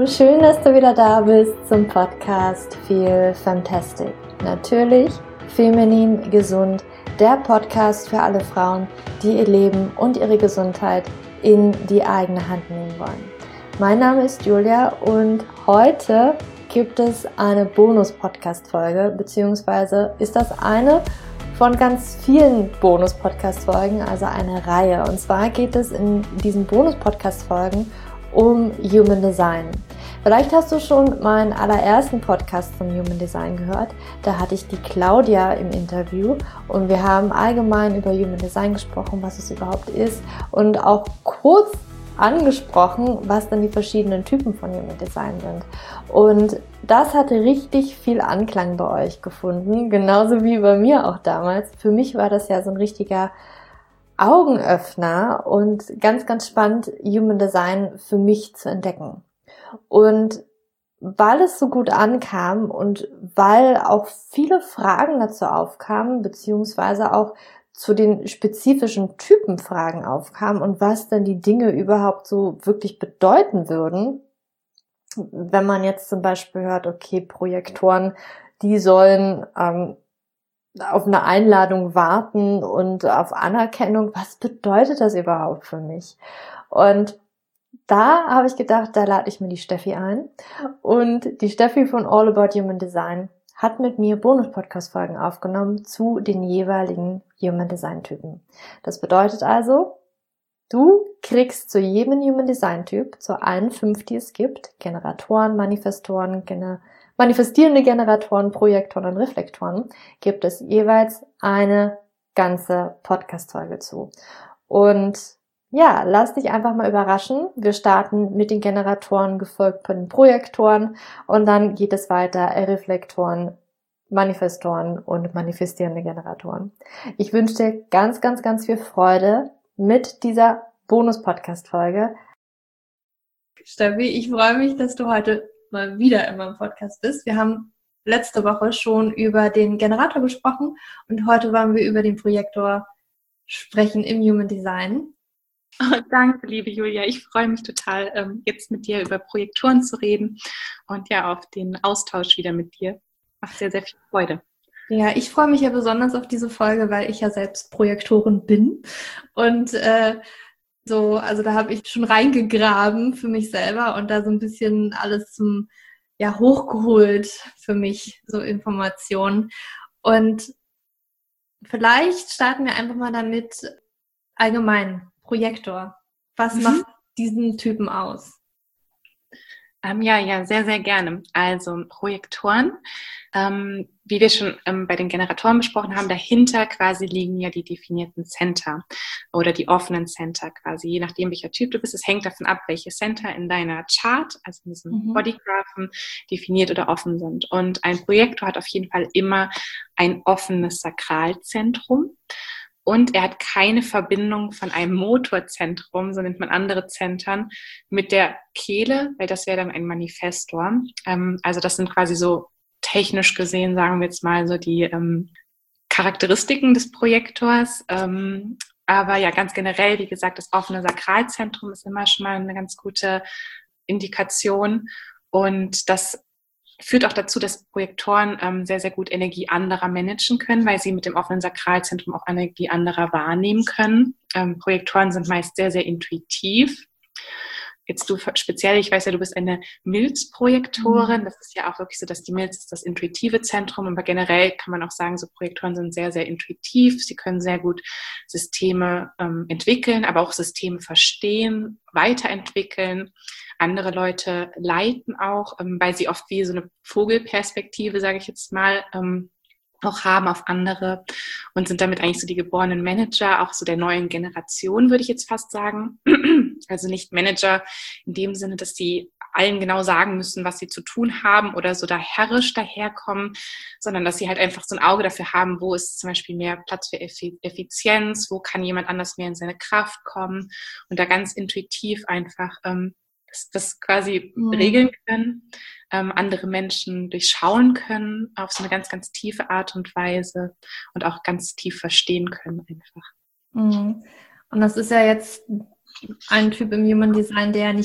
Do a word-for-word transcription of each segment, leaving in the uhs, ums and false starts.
Hallo, schön, dass du wieder da bist zum Podcast Feel Fantastic. Natürlich feminin gesund, der Podcast für alle Frauen, die ihr Leben und ihre Gesundheit in die eigene Hand nehmen wollen. Mein Name ist Julia und heute gibt es eine Bonus-Podcast-Folge, beziehungsweise ist das eine von ganz vielen Bonus-Podcast-Folgen, also eine Reihe. Und zwar geht es in diesen Bonus-Podcast-Folgen um Human Design. Vielleicht hast du schon meinen allerersten Podcast von Human Design gehört. Da hatte ich die Claudia im Interview und wir haben allgemein über Human Design gesprochen, was es überhaupt ist und auch kurz angesprochen, was dann die verschiedenen Typen von Human Design sind. Und das hatte richtig viel Anklang bei euch gefunden, genauso wie bei mir auch damals. Für mich war das ja so ein richtiger Augenöffner und ganz, ganz spannend, Human Design für mich zu entdecken. Und weil es so gut ankam und weil auch viele Fragen dazu aufkamen, beziehungsweise auch zu den spezifischen Typen Fragen aufkamen und was denn die Dinge überhaupt so wirklich bedeuten würden, wenn man jetzt zum Beispiel hört, okay, Projektoren, die sollen ähm, auf eine Einladung warten und auf Anerkennung. Was bedeutet das überhaupt für mich? Und da habe ich gedacht, da lade ich mir die Steffi ein. Und die Steffi von All About Human Design hat mit mir Bonus-Podcast-Folgen aufgenommen zu den jeweiligen Human Design-Typen. Das bedeutet also, du kriegst zu jedem Human Design-Typ, zu allen fünf, die es gibt, Generatoren, Manifestoren, Gener- manifestierende Generatoren, Projektoren und Reflektoren, gibt es jeweils eine ganze Podcast-Folge zu. Und ja, lass dich einfach mal überraschen. Wir starten mit den Generatoren, gefolgt von den Projektoren und dann geht es weiter, Reflektoren, Manifestoren und manifestierende Generatoren. Ich wünsche dir ganz, ganz, ganz viel Freude mit dieser Bonus-Podcast-Folge. Steffi, ich freue mich, dass du heute mal wieder in meinem Podcast bist. Wir haben letzte Woche schon über den Generator gesprochen und heute wollen wir über den Projektor sprechen im Human Design. Oh, danke, liebe Julia. Ich freue mich total, ähm, jetzt mit dir über Projektoren zu reden und ja, auf den Austausch wieder mit dir. Macht sehr, sehr viel Freude. Ja, ich freue mich ja besonders auf diese Folge, weil ich ja selbst Projektorin bin und äh, so, also da habe ich schon reingegraben für mich selber und da so ein bisschen alles zum, ja, hochgeholt für mich, so Informationen. Und vielleicht starten wir einfach mal damit allgemein. Projektor. Was mhm. macht diesen Typen aus? Ähm, ja, ja, sehr, sehr gerne. Also Projektoren, ähm, wie wir schon ähm, bei den Generatoren besprochen haben, dahinter quasi liegen ja die definierten Center oder die offenen Center quasi, je nachdem, welcher Typ du bist. Es hängt davon ab, welche Center in deiner Chart, also in diesem mhm. Bodygraphen, definiert oder offen sind. Und ein Projektor hat auf jeden Fall immer ein offenes Sakralzentrum. Und er hat keine Verbindung von einem Motorzentrum, so nennt man andere Zentren, mit der Kehle, weil das wäre dann ein Manifestor. Ähm, also das sind quasi so technisch gesehen, sagen wir jetzt mal, so die ähm, Charakteristiken des Projektors. Ähm, aber ja, ganz generell, wie gesagt, das offene Sakralzentrum ist immer schon mal eine ganz gute Indikation. Und das führt auch dazu, dass Projektoren ähm, sehr, sehr gut Energie anderer managen können, weil sie mit dem offenen Sakralzentrum auch Energie anderer wahrnehmen können. Ähm, Projektoren sind meist sehr, sehr intuitiv. Jetzt du speziell, ich weiß ja, du bist eine Milzprojektorin. Das ist ja auch wirklich so, dass die Milz ist das intuitive Zentrum. Aber generell kann man auch sagen, so Projektoren sind sehr, sehr intuitiv. Sie können sehr gut Systeme ähm, entwickeln, aber auch Systeme verstehen, weiterentwickeln. Andere Leute leiten auch, ähm, weil sie oft wie so eine Vogelperspektive, sage ich jetzt mal, ähm, auch haben auf andere und sind damit eigentlich so die geborenen Manager, auch so der neuen Generation, würde ich jetzt fast sagen. Also nicht Manager in dem Sinne, dass sie allen genau sagen müssen, was sie zu tun haben oder so da herrisch daherkommen, sondern dass sie halt einfach so ein Auge dafür haben, wo ist zum Beispiel mehr Platz für Effizienz, wo kann jemand anders mehr in seine Kraft kommen und da ganz intuitiv einfach ähm, das, das quasi mhm. regeln können, ähm, andere Menschen durchschauen können auf so eine ganz, ganz tiefe Art und Weise und auch ganz tief verstehen können einfach. Mhm. Und das ist ja jetzt ein Typ im Human Design, der nicht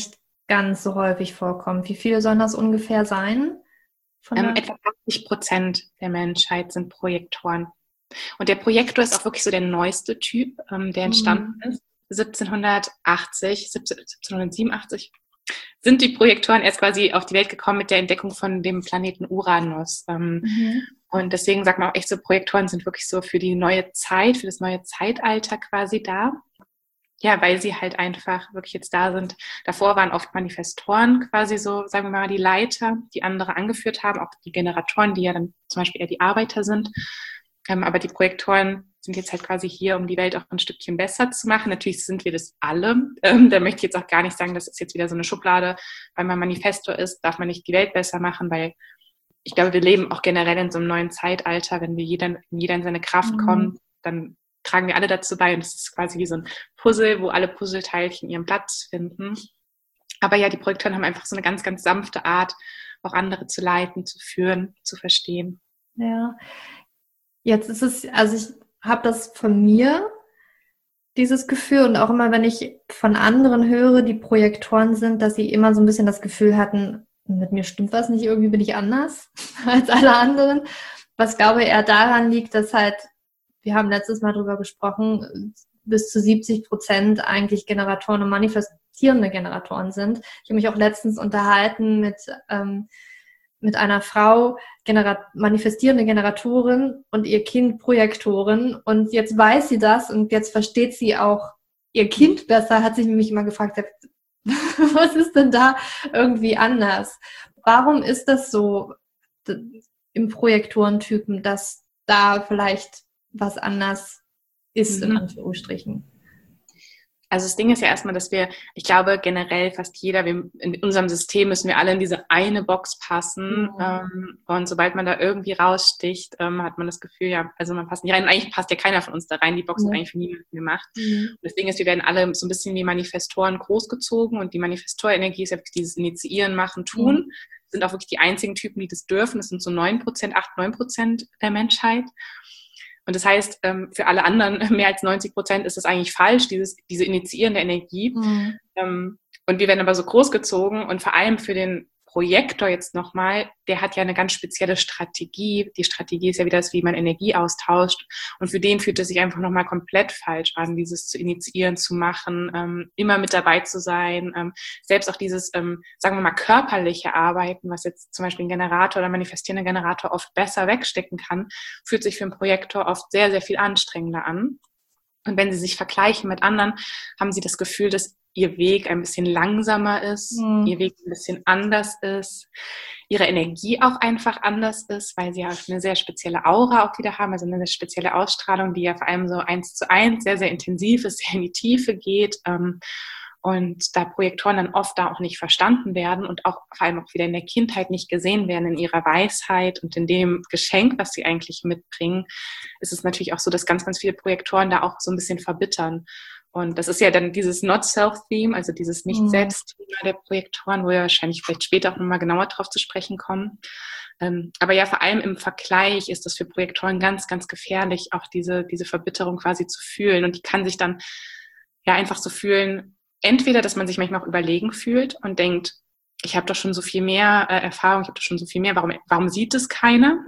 ganz so häufig vorkommt. Wie viele sollen das ungefähr sein? Von Ähm, der etwa achtzig Prozent der Menschheit sind Projektoren. Und der Projektor ist auch wirklich so der neueste Typ, ähm, der entstanden Mhm. ist. siebzehnhundertachtzig, siebzehnhundertsiebenundachtzig sind die Projektoren erst quasi auf die Welt gekommen mit der Entdeckung von dem Planeten Uranus. Ähm, Mhm. und deswegen sagt man auch echt so, Projektoren sind wirklich so für die neue Zeit, für das neue Zeitalter quasi da. Ja, weil sie halt einfach wirklich jetzt da sind. Davor waren oft Manifestoren quasi so, sagen wir mal, die Leiter, die andere angeführt haben, auch die Generatoren, die ja dann zum Beispiel eher die Arbeiter sind. Ähm, aber die Projektoren sind jetzt halt quasi hier, um die Welt auch ein Stückchen besser zu machen. Natürlich sind wir das alle. Ähm, da möchte ich jetzt auch gar nicht sagen, das ist jetzt wieder so eine Schublade. Weil man Manifestor ist, darf man nicht die Welt besser machen, weil ich glaube, wir leben auch generell in so einem neuen Zeitalter. Wenn wir jeder, wenn jeder in seine Kraft Mhm. kommt, dann tragen wir alle dazu bei. Und es ist quasi wie so ein Puzzle, wo alle Puzzleteilchen ihren Platz finden. Aber ja, die Projektoren haben einfach so eine ganz, ganz sanfte Art, auch andere zu leiten, zu führen, zu verstehen. Ja, jetzt ist es, also ich habe das von mir, dieses Gefühl, und auch immer, wenn ich von anderen höre, die Projektoren sind, dass sie immer so ein bisschen das Gefühl hatten, mit mir stimmt was nicht, irgendwie bin ich anders als alle anderen. Was glaube eher daran liegt, dass halt, wir haben letztes Mal drüber gesprochen, bis zu siebzig Prozent eigentlich Generatoren und manifestierende Generatoren sind. Ich habe mich auch letztens unterhalten mit, ähm, mit einer Frau, Genera- manifestierende Generatorin und ihr Kind Projektorin. Und jetzt weiß sie das und jetzt versteht sie auch ihr Kind besser, hat sich nämlich immer gefragt, was ist denn da irgendwie anders? Warum ist das so im Projektorentypen, dass da vielleicht was anders ist, in Mhm. Anführungsstrichen? Also das Ding ist ja erstmal, dass wir, ich glaube generell fast jeder, wir, in unserem System müssen wir alle in diese eine Box passen. Mhm. Ähm, und sobald man da irgendwie raussticht, ähm, hat man das Gefühl, ja, also man passt nicht rein. Und eigentlich passt ja keiner von uns da rein. Die Box Ja. ist eigentlich für niemanden gemacht. Mhm. Und das Ding ist, wir werden alle so ein bisschen wie Manifestoren großgezogen. Und die Manifestorenergie ist ja wirklich dieses Initiieren, Machen, Tun. Mhm. Sind auch wirklich die einzigen Typen, die das dürfen. Das sind so neun Prozent, acht, neun Prozent der Menschheit. Und das heißt, für alle anderen, mehr als neunzig Prozent, ist das eigentlich falsch, dieses, diese initiierende Energie. Mhm. Und wir werden aber so großgezogen und vor allem für den Projektor jetzt nochmal, der hat ja eine ganz spezielle Strategie. Die Strategie ist ja wieder das, wie man Energie austauscht. Und für den fühlt es sich einfach nochmal komplett falsch an, dieses zu initiieren, zu machen, ähm, immer mit dabei zu sein. Ähm, selbst auch dieses, ähm, sagen wir mal, körperliche Arbeiten, was jetzt zum Beispiel ein Generator oder manifestierender Generator oft besser wegstecken kann, fühlt sich für einen Projektor oft sehr, sehr viel anstrengender an. Und wenn sie sich vergleichen mit anderen, haben sie das Gefühl, dass ihr Weg ein bisschen langsamer ist, mhm. ihr Weg ein bisschen anders ist, ihre Energie auch einfach anders ist, weil sie ja eine sehr spezielle Aura auch wieder haben, also eine sehr spezielle Ausstrahlung, die ja vor allem so eins zu eins sehr, sehr intensiv ist, sehr in die Tiefe geht. Und da Projektoren dann oft da auch nicht verstanden werden und auch vor allem auch wieder in der Kindheit nicht gesehen werden in ihrer Weisheit und in dem Geschenk, was sie eigentlich mitbringen, ist es natürlich auch so, dass ganz, ganz viele Projektoren da auch so ein bisschen verbittern. Und das ist ja dann dieses Not-Self-Theme, also dieses Nicht-Selbst-Thema der Projektoren, wo wir wahrscheinlich vielleicht später auch nochmal genauer drauf zu sprechen kommen. Ähm, aber ja, vor allem im Vergleich ist das für Projektoren ganz, ganz gefährlich, auch diese, diese Verbitterung quasi zu fühlen. Und die kann sich dann ja einfach so fühlen, entweder, dass man sich manchmal auch überlegen fühlt und denkt, ich habe doch schon so viel mehr äh, Erfahrung, ich habe doch schon so viel mehr, warum, warum sieht es keiner?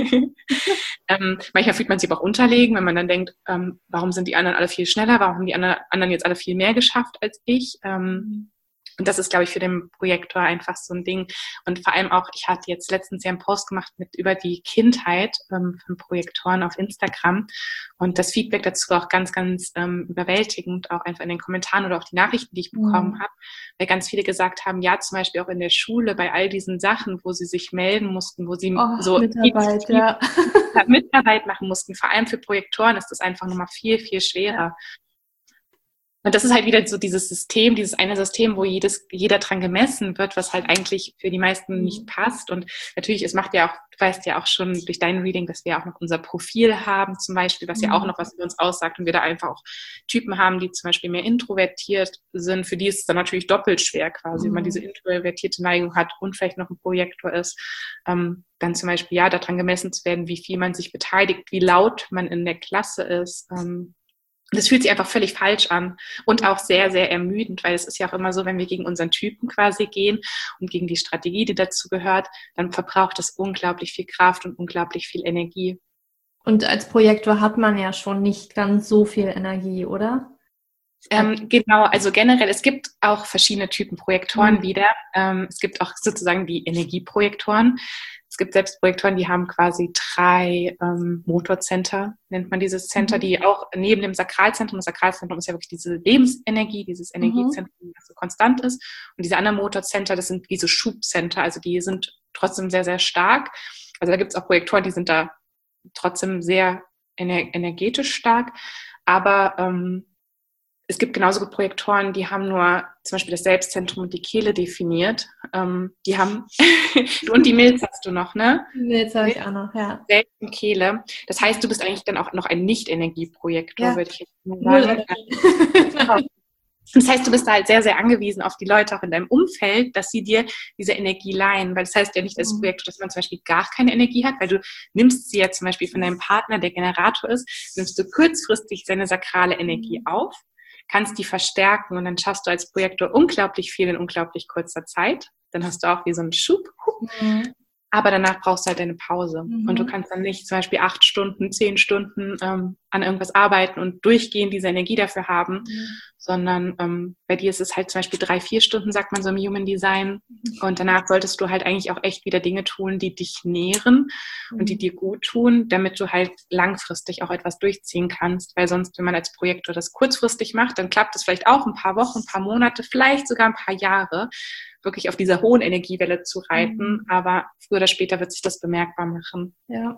ähm, manchmal fühlt man sich aber auch unterlegen, wenn man dann denkt, ähm, warum sind die anderen alle viel schneller, warum haben die anderen jetzt alle viel mehr geschafft als ich? Ähm, und das ist, glaube ich, für den Projektor einfach so ein Ding. Und vor allem auch, ich hatte jetzt letztens ja einen Post gemacht mit über die Kindheit ähm, von Projektoren auf Instagram. Und das Feedback dazu war auch ganz, ganz ähm, überwältigend, auch einfach in den Kommentaren oder auch die Nachrichten, die ich bekommen mhm. habe, weil ganz viele gesagt haben, ja, zum Beispiel auch in der Schule bei all diesen Sachen, wo sie sich melden mussten, wo sie oh, so Mitarbeit, ja. Mitarbeit machen mussten. Vor allem für Projektoren ist das einfach nochmal viel, viel schwerer. Ja. Und das ist halt wieder so dieses System, dieses eine System, wo jedes, jeder dran gemessen wird, was halt eigentlich für die meisten nicht passt. Und natürlich, es macht ja auch, du weißt ja auch schon durch dein Reading, dass wir auch noch unser Profil haben zum Beispiel, was ja auch noch was über uns aussagt. Und wir da einfach auch Typen haben, die zum Beispiel mehr introvertiert sind. Für die ist es dann natürlich doppelt schwer quasi, mhm. wenn man diese introvertierte Neigung hat und vielleicht noch ein Projektor ist. Ähm, dann zum Beispiel, ja, daran gemessen zu werden, wie viel man sich beteiligt, wie laut man in der Klasse ist, ähm, Das fühlt sich einfach völlig falsch an und auch sehr, sehr ermüdend, weil es ist ja auch immer so, wenn wir gegen unseren Typen quasi gehen und gegen die Strategie, die dazu gehört, dann verbraucht das unglaublich viel Kraft und unglaublich viel Energie. Und als Projektor hat man ja schon nicht ganz so viel Energie, oder? Ähm, genau, also generell, es gibt auch verschiedene Typen Projektoren Mhm. wieder. Ähm, es gibt auch sozusagen die Energieprojektoren. Es gibt selbst Projektoren, die haben quasi drei ähm, Motorcenter, nennt man dieses Center, Mhm. die auch neben dem Sakralzentrum, das Sakralzentrum ist ja wirklich diese Lebensenergie, dieses Energiezentrum, das so konstant ist. Und diese anderen Motorcenter, das sind wie so Schubcenter, also die sind trotzdem sehr, sehr stark. Also da gibt es auch Projektoren, die sind da trotzdem sehr ener- energetisch stark, aber ähm, es gibt genauso gut Projektoren, die haben nur zum Beispiel das Selbstzentrum und die Kehle definiert. Ähm, die haben und die Milz hast du noch, ne? Milz habe ich auch noch, ja. Selbst und Kehle. Das heißt, du bist eigentlich dann auch noch ein Nicht-Energieprojektor, Ja. würde ich jetzt mal Null sagen. Energie. Das heißt, du bist da halt sehr, sehr angewiesen auf die Leute auch in deinem Umfeld, dass sie dir diese Energie leihen. Weil das heißt ja nicht als Mhm. Projektor, dass man zum Beispiel gar keine Energie hat, weil du nimmst sie ja zum Beispiel von deinem Partner, der Generator ist, nimmst du kurzfristig seine sakrale Energie auf, kannst die verstärken und dann schaffst du als Projektor unglaublich viel in unglaublich kurzer Zeit. Dann hast du auch wie so einen Schub. Mhm. Aber danach brauchst du halt eine Pause. Mhm. Und du kannst dann nicht zum Beispiel acht Stunden, zehn Stunden ähm, an irgendwas arbeiten und durchgehend diese Energie dafür haben, Mhm. sondern ähm, bei dir ist es halt zum Beispiel drei, vier Stunden, sagt man so im Human Design. Und danach solltest du halt eigentlich auch echt wieder Dinge tun, die dich nähren Mhm. und die dir gut tun, damit du halt langfristig auch etwas durchziehen kannst. Weil sonst, wenn man als Projektor das kurzfristig macht, dann klappt es vielleicht auch ein paar Wochen, ein paar Monate, vielleicht sogar ein paar Jahre, wirklich auf dieser hohen Energiewelle zu reiten. Mhm. Aber früher oder später wird sich das bemerkbar machen. Ja.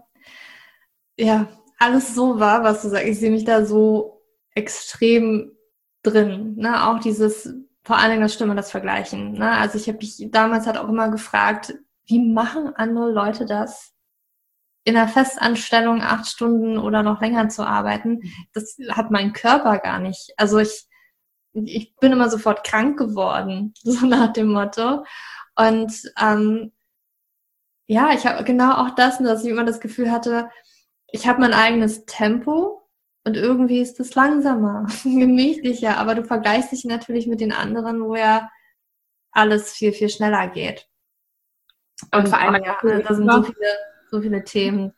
Ja, alles so wahr, was du sagst. Ich sehe mich da so extrem drin. Ne? Auch dieses, vor allen Dingen das Stimme, das Vergleichen. Ne? Also ich habe mich damals halt auch immer gefragt, wie machen andere Leute das, in einer Festanstellung acht Stunden oder noch länger zu arbeiten? Das hat mein Körper gar nicht. Also ich, ich bin immer sofort krank geworden, so nach dem Motto. Und ähm, ja, ich habe genau auch das, dass ich immer das Gefühl hatte, ich habe mein eigenes Tempo und irgendwie ist es langsamer, gemächlicher, aber du vergleichst dich natürlich mit den anderen, wo ja alles viel, viel schneller geht. Und, Und vor allem oh ja, also da sind so viele, so viele Themen.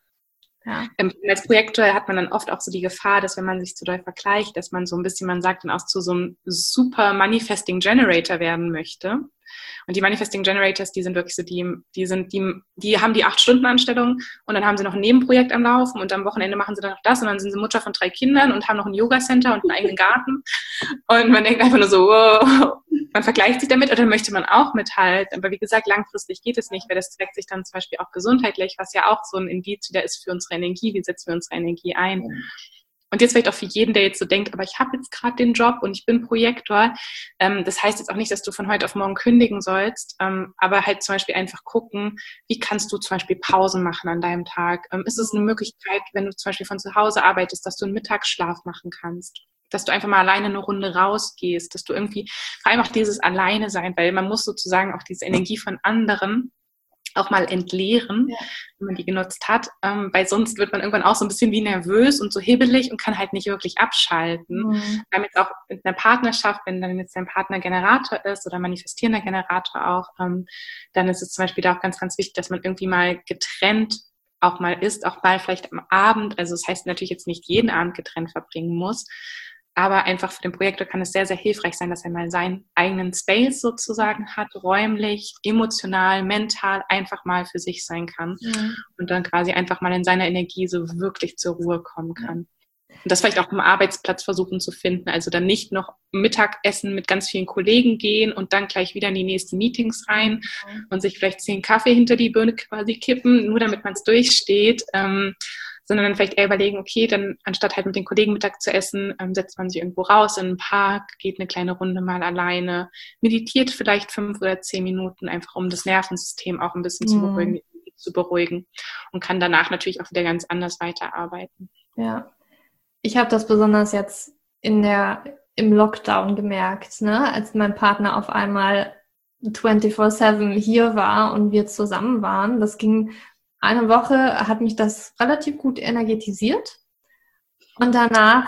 Ja. Ähm, als Projektor hat man dann oft auch so die Gefahr, dass wenn man sich zu doll vergleicht, dass man so ein bisschen, man sagt dann auch zu so einem super Manifesting Generator werden möchte. Und die Manifesting Generators, die sind wirklich so die, die sind, die, die haben die acht-Stunden-Anstellung und dann haben sie noch ein Nebenprojekt am Laufen und am Wochenende machen sie dann noch das und dann sind sie Mutter von drei Kindern und haben noch ein Yoga-Center und einen eigenen Garten. Und man denkt einfach nur so, wow, man vergleicht sich damit oder möchte man auch mithalten. Aber wie gesagt, langfristig geht es nicht, weil das zeigt sich dann zum Beispiel auch gesundheitlich, was ja auch so ein Indiz wieder ist für unsere Energie. Wie setzen wir unsere Energie ein? Und jetzt vielleicht auch für jeden, der jetzt so denkt, aber ich habe jetzt gerade den Job und ich bin Projektor. Ähm, das heißt jetzt auch nicht, dass du von heute auf morgen kündigen sollst, ähm, aber halt zum Beispiel einfach gucken, wie kannst du zum Beispiel Pausen machen an deinem Tag? Ähm, ist es eine Möglichkeit, wenn du zum Beispiel von zu Hause arbeitest, dass du einen Mittagsschlaf machen kannst? Dass du einfach mal alleine eine Runde rausgehst, dass du irgendwie, vor allem auch dieses Alleine sein, weil man muss sozusagen auch diese Energie von anderen auch mal entleeren, ja, wenn man die genutzt hat, ähm, weil sonst wird man irgendwann auch so ein bisschen wie nervös und so hibbelig und kann halt nicht wirklich abschalten. Mhm. Wir haben jetzt auch in einer Partnerschaft, wenn dann jetzt dein Partner Generator ist oder manifestierender Generator auch, ähm, dann ist es zum Beispiel da auch ganz, ganz wichtig, dass man irgendwie mal getrennt auch mal ist, auch mal vielleicht am Abend, also das heißt natürlich jetzt nicht jeden Abend getrennt verbringen muss, aber einfach für den Projektor kann es sehr, sehr hilfreich sein, dass er mal seinen eigenen Space sozusagen hat, räumlich, emotional, mental einfach mal für sich sein kann, ja, und dann quasi einfach mal in seiner Energie so wirklich zur Ruhe kommen kann. Ja. Und das vielleicht auch am Arbeitsplatz versuchen zu finden, also dann nicht noch Mittagessen mit ganz vielen Kollegen gehen und dann gleich wieder in die nächsten Meetings rein, ja, und sich vielleicht zehn Kaffee hinter die Birne quasi kippen, nur damit man es durchsteht, ähm, sondern dann vielleicht eher überlegen, okay, dann anstatt halt mit den Kollegen Mittag zu essen, ähm, setzt man sich irgendwo raus in einen Park, geht eine kleine Runde mal alleine, meditiert vielleicht fünf oder zehn Minuten, einfach um das Nervensystem auch ein bisschen mhm. zu beruhigen, zu beruhigen und kann danach natürlich auch wieder ganz anders weiterarbeiten. Ja, ich habe das besonders jetzt in der im Lockdown gemerkt, ne, als mein Partner auf einmal vierundzwanzig sieben hier war und wir zusammen waren. Das ging eine Woche, hat mich das relativ gut energetisiert und danach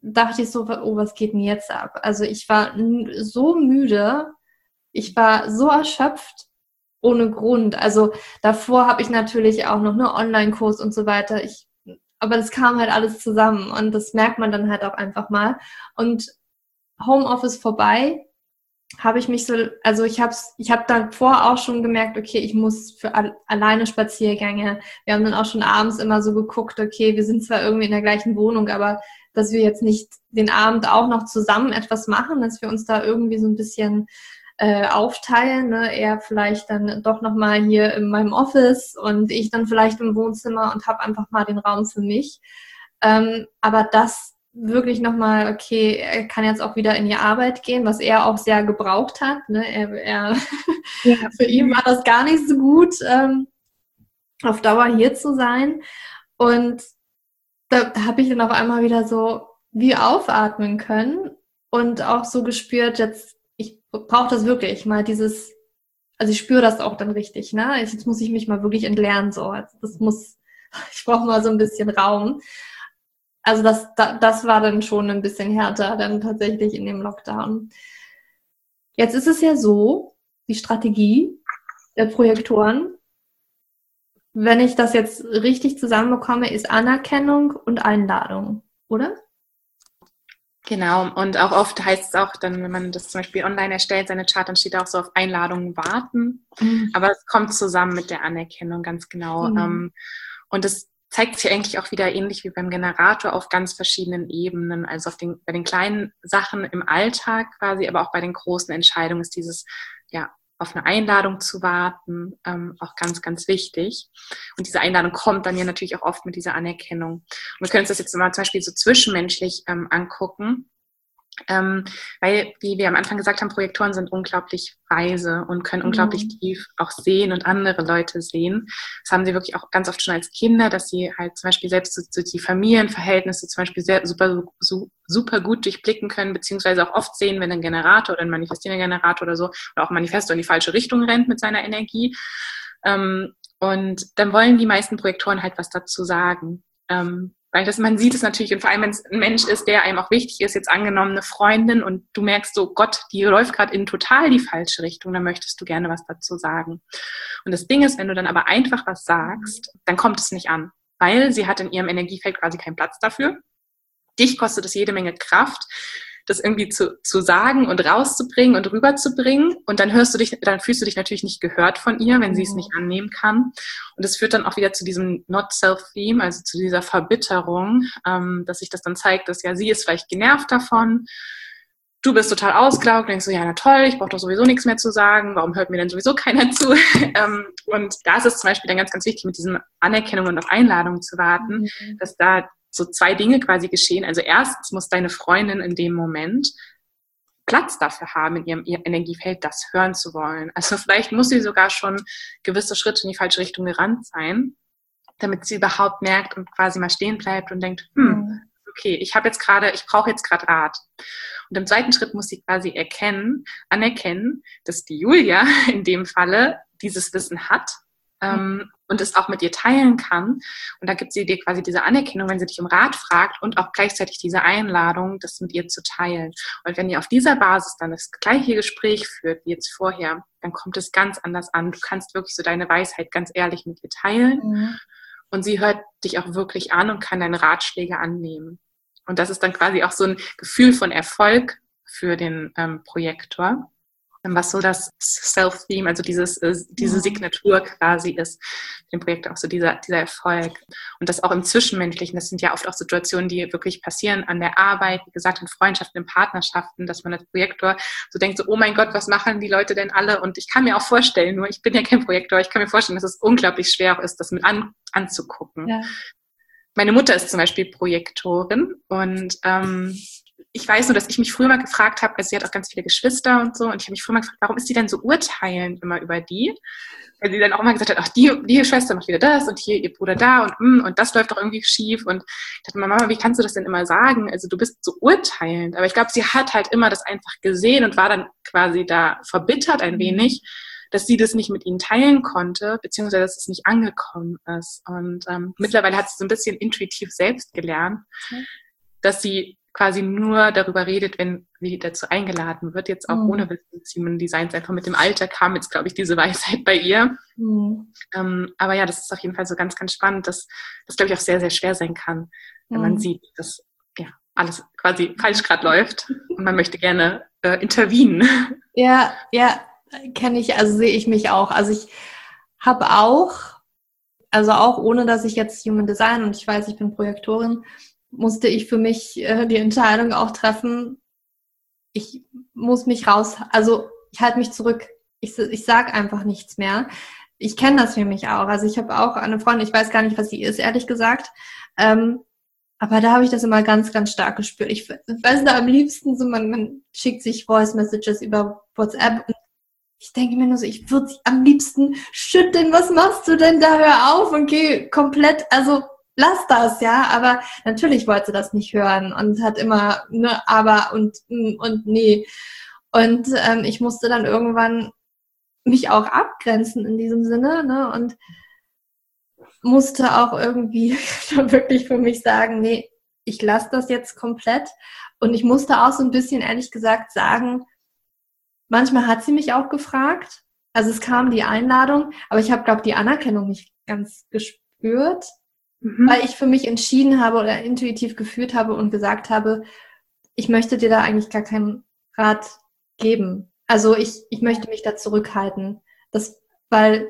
dachte ich so, oh, was geht denn jetzt ab? Also ich war n- so müde, ich war so erschöpft ohne Grund. Also davor habe ich natürlich auch noch einen Online-Kurs und so weiter. Ich, aber das kam halt alles zusammen und das merkt man dann halt auch einfach mal. Und Homeoffice vorbei, habe ich mich so, also ich habe ich hab davor auch schon gemerkt, okay, ich muss für al- alleine Spaziergänge. Wir haben dann auch schon abends immer so geguckt, okay, wir sind zwar irgendwie in der gleichen Wohnung, aber dass wir jetzt nicht den Abend auch noch zusammen etwas machen, dass wir uns da irgendwie so ein bisschen äh, aufteilen, ne? Er vielleicht dann doch nochmal hier in meinem Office und ich dann vielleicht im Wohnzimmer und habe einfach mal den Raum für mich. Ähm, aber das wirklich nochmal, okay, er kann jetzt auch wieder in die Arbeit gehen, was er auch sehr gebraucht hat. Ne? Er, er Ja. Für ihn war das gar nicht so gut, ähm, auf Dauer hier zu sein. Und da, da habe ich dann auf einmal wieder so wie aufatmen können und auch so gespürt, jetzt, ich brauche das wirklich, mal dieses, also ich spüre das auch dann richtig, ne? Jetzt muss ich mich mal wirklich entlernen, so. Also das muss, ich brauche mal so ein bisschen Raum. Also das, das war dann schon ein bisschen härter, dann tatsächlich in dem Lockdown. Jetzt ist es ja so, die Strategie der Projektoren, wenn ich das jetzt richtig zusammenbekomme, ist Anerkennung und Einladung, oder? Genau, und auch oft heißt es auch dann, wenn man das zum Beispiel online erstellt, seine Chart, dann steht da auch so auf Einladungen warten. Mhm. Aber es kommt zusammen mit der Anerkennung, ganz genau. Mhm. Und das zeigt sich eigentlich auch wieder ähnlich wie beim Generator auf ganz verschiedenen Ebenen. Also auf den, bei den kleinen Sachen im Alltag quasi, aber auch bei den großen Entscheidungen ist dieses, ja, auf eine Einladung zu warten, ähm, auch ganz, ganz wichtig. Und diese Einladung kommt dann ja natürlich auch oft mit dieser Anerkennung. Und wir können uns das jetzt mal zum Beispiel so zwischenmenschlich ähm, angucken. Ähm, weil, wie wir am Anfang gesagt haben, Projektoren sind unglaublich weise und können Mhm. unglaublich tief auch sehen und andere Leute sehen. Das haben sie wirklich auch ganz oft schon als Kinder, dass sie halt zum Beispiel selbst so, so die Familienverhältnisse zum Beispiel sehr super, so, super gut durchblicken können, beziehungsweise auch oft sehen, wenn ein Generator oder ein manifestierender Generator oder so oder auch ein Manifestor in die falsche Richtung rennt mit seiner Energie. Ähm, und dann wollen die meisten Projektoren halt was dazu sagen. Ähm, Weil das, man sieht es natürlich, und vor allem, wenn es ein Mensch ist, der einem auch wichtig ist, jetzt angenommen eine Freundin und du merkst so, Gott, die läuft gerade in total die falsche Richtung, dann möchtest du gerne was dazu sagen. Und das Ding ist, wenn du dann aber einfach was sagst, dann kommt es nicht an, weil sie hat in ihrem Energiefeld quasi keinen Platz dafür. Dich kostet es jede Menge Kraft, das irgendwie zu, zu sagen und rauszubringen und rüberzubringen. Und dann hörst du dich, dann fühlst du dich natürlich nicht gehört von ihr, wenn sie es nicht annehmen kann. Und das führt dann auch wieder zu diesem Not-Self-Theme, also zu dieser Verbitterung, ähm, dass sich das dann zeigt, dass ja sie ist vielleicht genervt davon. Du bist total ausgelaugt, denkst so, ja, na toll, ich brauche doch sowieso nichts mehr zu sagen, warum hört mir denn sowieso keiner zu? ähm, und da ist es zum Beispiel dann ganz, ganz wichtig, mit diesem Anerkennung und auf Einladung zu warten, mhm. dass da so zwei Dinge quasi geschehen. Also erstens muss deine Freundin in dem Moment Platz dafür haben, in ihrem, ihrem Energiefeld das hören zu wollen. Also vielleicht muss sie sogar schon gewisse Schritte in die falsche Richtung gerannt sein, damit sie überhaupt merkt und quasi mal stehen bleibt und denkt, hm, okay, ich habe jetzt gerade, ich brauche jetzt gerade Rat. Und im zweiten Schritt muss sie quasi erkennen, anerkennen, dass die Julia in dem Falle dieses Wissen hat, ähm, und es auch mit dir teilen kann. Und da gibt sie dir quasi diese Anerkennung, wenn sie dich um Rat fragt und auch gleichzeitig diese Einladung, das mit ihr zu teilen. Und wenn ihr auf dieser Basis dann das gleiche Gespräch führt wie jetzt vorher, dann kommt es ganz anders an. Du kannst wirklich so deine Weisheit ganz ehrlich mit ihr teilen. Mhm. Und sie hört dich auch wirklich an und kann deine Ratschläge annehmen. Und das ist dann quasi auch so ein Gefühl von Erfolg für den ähm, Projektor, was so das Self-Theme, also dieses, äh, diese Signatur quasi ist, dem Projekt auch so dieser, dieser Erfolg. Und das auch im Zwischenmenschlichen, das sind ja oft auch Situationen, die wirklich passieren an der Arbeit, wie gesagt, in Freundschaften, in Partnerschaften, dass man als Projektor so denkt, so, oh mein Gott, was machen die Leute denn alle? Und ich kann mir auch vorstellen, nur ich bin ja kein Projektor, ich kann mir vorstellen, dass es unglaublich schwer ist, das mit an, anzugucken. Ja. Meine Mutter ist zum Beispiel Projektorin und ähm, ich weiß nur, dass ich mich früher mal gefragt habe, also sie hat auch ganz viele Geschwister und so, und ich habe mich früher mal gefragt, warum ist sie denn so urteilend immer über die? Weil sie dann auch immer gesagt hat, ach, die, die Schwester macht wieder das und hier ihr Bruder da und mm, und das läuft doch irgendwie schief. Und ich dachte mir, Mama, wie kannst du das denn immer sagen? Also du bist so urteilend. Aber ich glaube, sie hat halt immer das einfach gesehen und war dann quasi da verbittert ein wenig, dass sie das nicht mit ihnen teilen konnte, beziehungsweise dass es nicht angekommen ist. Und ähm, mittlerweile hat sie so ein bisschen intuitiv selbst gelernt, dass sie quasi nur darüber redet, wenn sie dazu eingeladen wird, jetzt auch mhm. ohne Wissen des Human Designs, einfach mit dem Alter kam jetzt, glaube ich, diese Weisheit bei ihr. Mhm. Ähm, aber ja, das ist auf jeden Fall so ganz, ganz spannend, dass das, glaube ich, auch sehr, sehr schwer sein kann, wenn mhm. man sieht, dass ja alles quasi falsch gerade läuft und man möchte gerne äh, intervenen. Ja, ja, kenne ich, also sehe ich mich auch. Also ich habe auch, also auch ohne, dass ich jetzt Human Design und ich weiß, ich bin Projektorin, musste ich für mich äh, die Entscheidung auch treffen, ich muss mich raus, also ich halte mich zurück, ich, ich sage einfach nichts mehr. Ich kenne das für mich auch, also ich habe auch eine Freundin, ich weiß gar nicht, was sie ist, ehrlich gesagt, ähm, aber da habe ich das immer ganz, ganz stark gespürt. Ich weiß nicht, am liebsten so, man, man schickt sich Voice Messages über WhatsApp und ich denke mir nur so, ich würde sie am liebsten schütteln, was machst du denn da, hör auf und geh komplett, also lass das, ja, aber natürlich wollte sie das nicht hören und hat immer, ne, aber und, und nee. Und ähm, ich musste dann irgendwann mich auch abgrenzen in diesem Sinne, ne, und musste auch irgendwie wirklich für mich sagen, nee, ich lasse das jetzt komplett. Und ich musste auch so ein bisschen, ehrlich gesagt, sagen, manchmal hat sie mich auch gefragt, also es kam die Einladung, aber ich habe, glaube ich, die Anerkennung nicht ganz gespürt. Mhm. Weil ich für mich entschieden habe oder intuitiv gefühlt habe und gesagt habe, ich möchte dir da eigentlich gar keinen Rat geben. Also ich, ich möchte mich da zurückhalten. Das, weil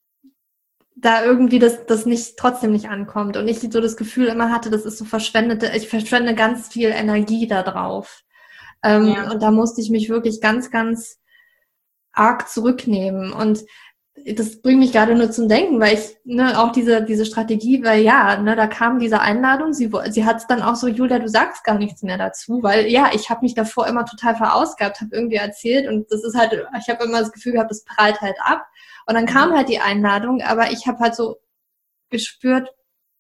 da irgendwie das, das nicht, trotzdem nicht ankommt. Und ich so das Gefühl immer hatte, das ist so verschwendete, ich verschwende ganz viel Energie da drauf. Ähm, ja. Und da musste ich mich wirklich ganz, ganz arg zurücknehmen. Und das bringt mich gerade nur zum Denken, weil ich, ne, auch diese, diese Strategie, weil ja, ne, da kam diese Einladung, sie, sie hat es dann auch so, Julia, du sagst gar nichts mehr dazu, weil ja, ich habe mich davor immer total verausgabt, habe irgendwie erzählt und das ist halt, ich habe immer das Gefühl gehabt, das prallt halt ab und dann kam halt die Einladung, aber ich habe halt so gespürt,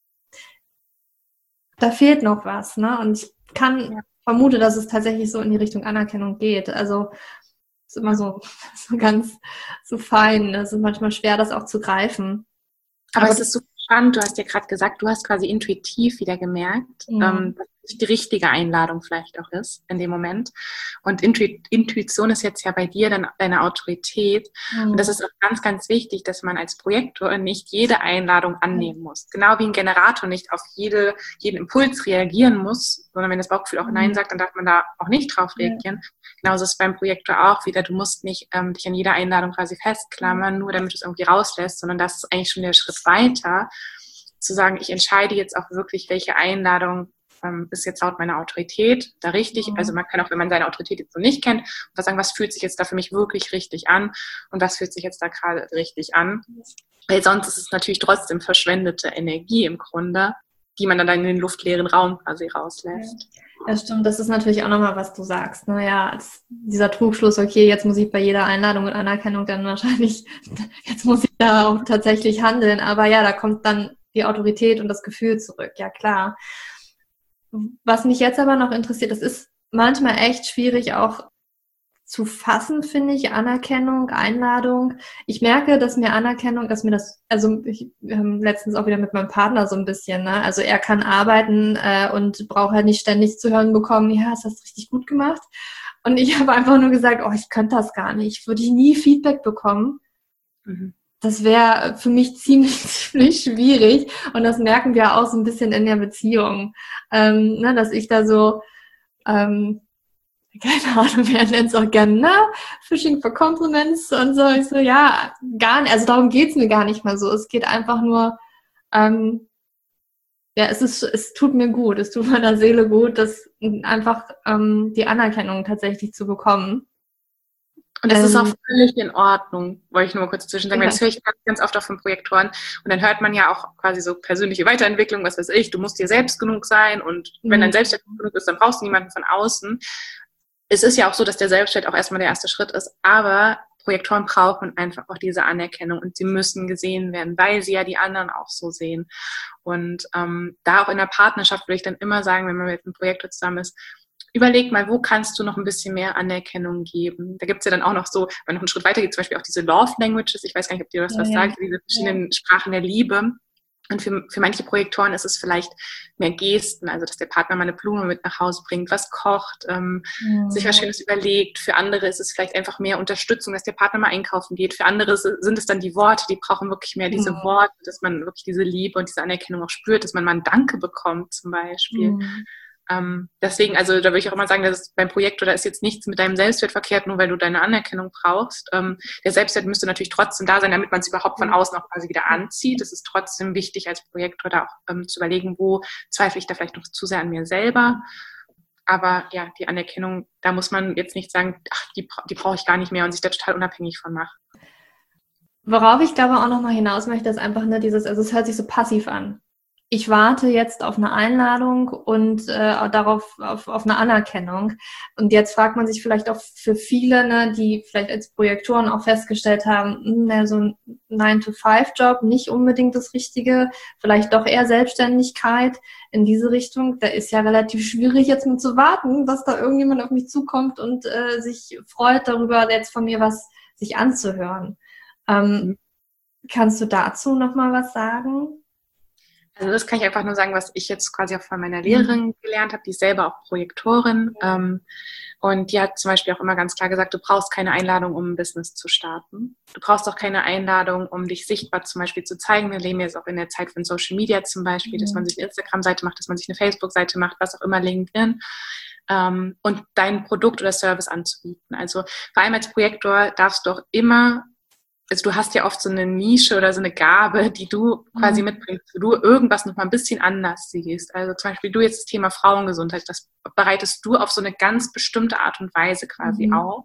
da fehlt noch was, ne, und ich kann, ja. vermute, dass es tatsächlich so in die Richtung Anerkennung geht, also ist immer so, so ganz so fein. Es ist manchmal schwer, das auch zu greifen. Aber, Aber es ist so spannend, du hast ja gerade gesagt, du hast quasi intuitiv wieder gemerkt, mhm. ähm, dass es die richtige Einladung vielleicht auch ist in dem Moment. Und Intu- Intuition ist jetzt ja bei dir dann deine Autorität. Mhm. Und das ist auch ganz, ganz wichtig, dass man als Projektor nicht jede Einladung annehmen muss. Genau wie ein Generator nicht auf jede, jeden Impuls reagieren muss, sondern wenn das Bauchgefühl auch mhm. Nein sagt, dann darf man da auch nicht drauf reagieren. Ja. Genauso ist es beim Projektor auch wieder. Du musst nicht ähm, dich an jeder Einladung quasi festklammern, mhm. nur damit du es irgendwie rauslässt, sondern das ist eigentlich schon der Schritt weiter, zu sagen, ich entscheide jetzt auch wirklich, welche Einladung ähm, ist jetzt laut meiner Autorität da richtig. Mhm. Also man kann auch, wenn man seine Autorität jetzt so nicht kennt, was sagen, was fühlt sich jetzt da für mich wirklich richtig an und was fühlt sich jetzt da gerade richtig an. Weil sonst ist es natürlich trotzdem verschwendete Energie im Grunde, die man dann in den luftleeren Raum quasi rauslässt. Ja, stimmt. Das ist natürlich auch nochmal, was du sagst. Naja, als dieser Trugschluss, okay, jetzt muss ich bei jeder Einladung und Anerkennung dann wahrscheinlich, jetzt muss ich da auch tatsächlich handeln. Aber ja, da kommt dann die Autorität und das Gefühl zurück. Ja, klar. Was mich jetzt aber noch interessiert, das ist manchmal echt schwierig auch zu fassen, finde ich, Anerkennung, Einladung. Ich merke, dass mir Anerkennung, dass mir das, also ich, wir haben letztens auch wieder mit meinem Partner so ein bisschen, ne, also er kann arbeiten äh, und braucht halt nicht ständig zu hören bekommen, ja, hast das richtig gut gemacht. Und ich habe einfach nur gesagt, oh, ich könnte das gar nicht, würde ich nie Feedback bekommen. Mhm. Das wäre für mich ziemlich, ziemlich schwierig und das merken wir auch so ein bisschen in der Beziehung, ähm, ne, dass ich da so, ähm, keine Ahnung, wir nennen es auch gerne, na, Fishing for Compliments und so. Ich so, ja, gar nicht, also darum geht's mir gar nicht mal so. Es geht einfach nur, ähm, ja, es ist, es tut mir gut, es tut meiner Seele gut, das einfach ähm, die Anerkennung tatsächlich zu bekommen. Und das ähm, ist auch völlig in Ordnung, wollte ich nur mal kurz zwischen sagen, ja. Das höre ich ganz, ganz oft auch von Projektoren. Und dann hört man ja auch quasi so persönliche Weiterentwicklung, was weiß ich, du musst dir selbst genug sein und mhm. wenn dein Selbstwert genug ist, dann brauchst du niemanden von außen. Es ist ja auch so, dass der Selbstwert auch erstmal der erste Schritt ist, aber Projektoren brauchen einfach auch diese Anerkennung und sie müssen gesehen werden, weil sie ja die anderen auch so sehen. Und ähm, da auch in der Partnerschaft würde ich dann immer sagen, wenn man mit einem Projektor zusammen ist, überleg mal, wo kannst du noch ein bisschen mehr Anerkennung geben? Da gibt es ja dann auch noch so, wenn man noch einen Schritt weiter geht, zum Beispiel auch diese Love Languages, ich weiß gar nicht, ob dir das ja, was ja. sagt, diese verschiedenen ja. Sprachen der Liebe. Und für, für manche Projektoren ist es vielleicht mehr Gesten, also dass der Partner mal eine Blume mit nach Hause bringt, was kocht, ähm, mhm. sich was Schönes überlegt. Für andere ist es vielleicht einfach mehr Unterstützung, dass der Partner mal einkaufen geht. Für andere sind es dann die Worte, die brauchen wirklich mehr diese mhm. Worte, dass man wirklich diese Liebe und diese Anerkennung auch spürt, dass man mal ein Danke bekommt zum Beispiel. Mhm. Ähm, deswegen, also da würde ich auch immer sagen, dass beim Projektor, da ist jetzt nichts mit deinem Selbstwert verkehrt, nur weil du deine Anerkennung brauchst. Ähm, der Selbstwert müsste natürlich trotzdem da sein, damit man es überhaupt von außen auch quasi wieder anzieht. Es ist trotzdem wichtig, als Projektor da auch ähm, zu überlegen, wo zweifle ich da vielleicht noch zu sehr an mir selber. Aber ja, die Anerkennung, da muss man jetzt nicht sagen, ach, die, die brauche ich gar nicht mehr und sich da total unabhängig von machen. Worauf ich glaube auch nochmal hinaus möchte, ist einfach, ne, dieses, also es hört sich so passiv an. Ich warte jetzt auf eine Einladung und äh, darauf auf, auf eine Anerkennung. Und jetzt fragt man sich vielleicht auch für viele, ne, die vielleicht als Projektoren auch festgestellt haben, mh, so ein nine to five Job, nicht unbedingt das Richtige, vielleicht doch eher Selbstständigkeit in diese Richtung. Da ist ja relativ schwierig jetzt mit zu warten, dass da irgendjemand auf mich zukommt und äh, sich freut darüber, jetzt von mir was sich anzuhören. Ähm, kannst du dazu nochmal was sagen? Also das kann ich einfach nur sagen, was ich jetzt quasi auch von meiner Lehrerin gelernt habe, die ist selber auch Projektorin, ähm, und die hat zum Beispiel auch immer ganz klar gesagt, du brauchst keine Einladung, um ein Business zu starten. Du brauchst auch keine Einladung, um dich sichtbar zum Beispiel zu zeigen. Wir leben jetzt auch in der Zeit von Social Media zum Beispiel, mhm. dass man sich eine Instagram-Seite macht, dass man sich eine Facebook-Seite macht, was auch immer, LinkedIn, ähm, und dein Produkt oder Service anzubieten. Also vor allem als Projektor darfst du auch immer, also du hast ja oft so eine Nische oder so eine Gabe, die du quasi mhm. mitbringst, wo du irgendwas noch mal ein bisschen anders siehst. Also zum Beispiel du jetzt das Thema Frauengesundheit, das bereitest du auf so eine ganz bestimmte Art und Weise quasi mhm. auf.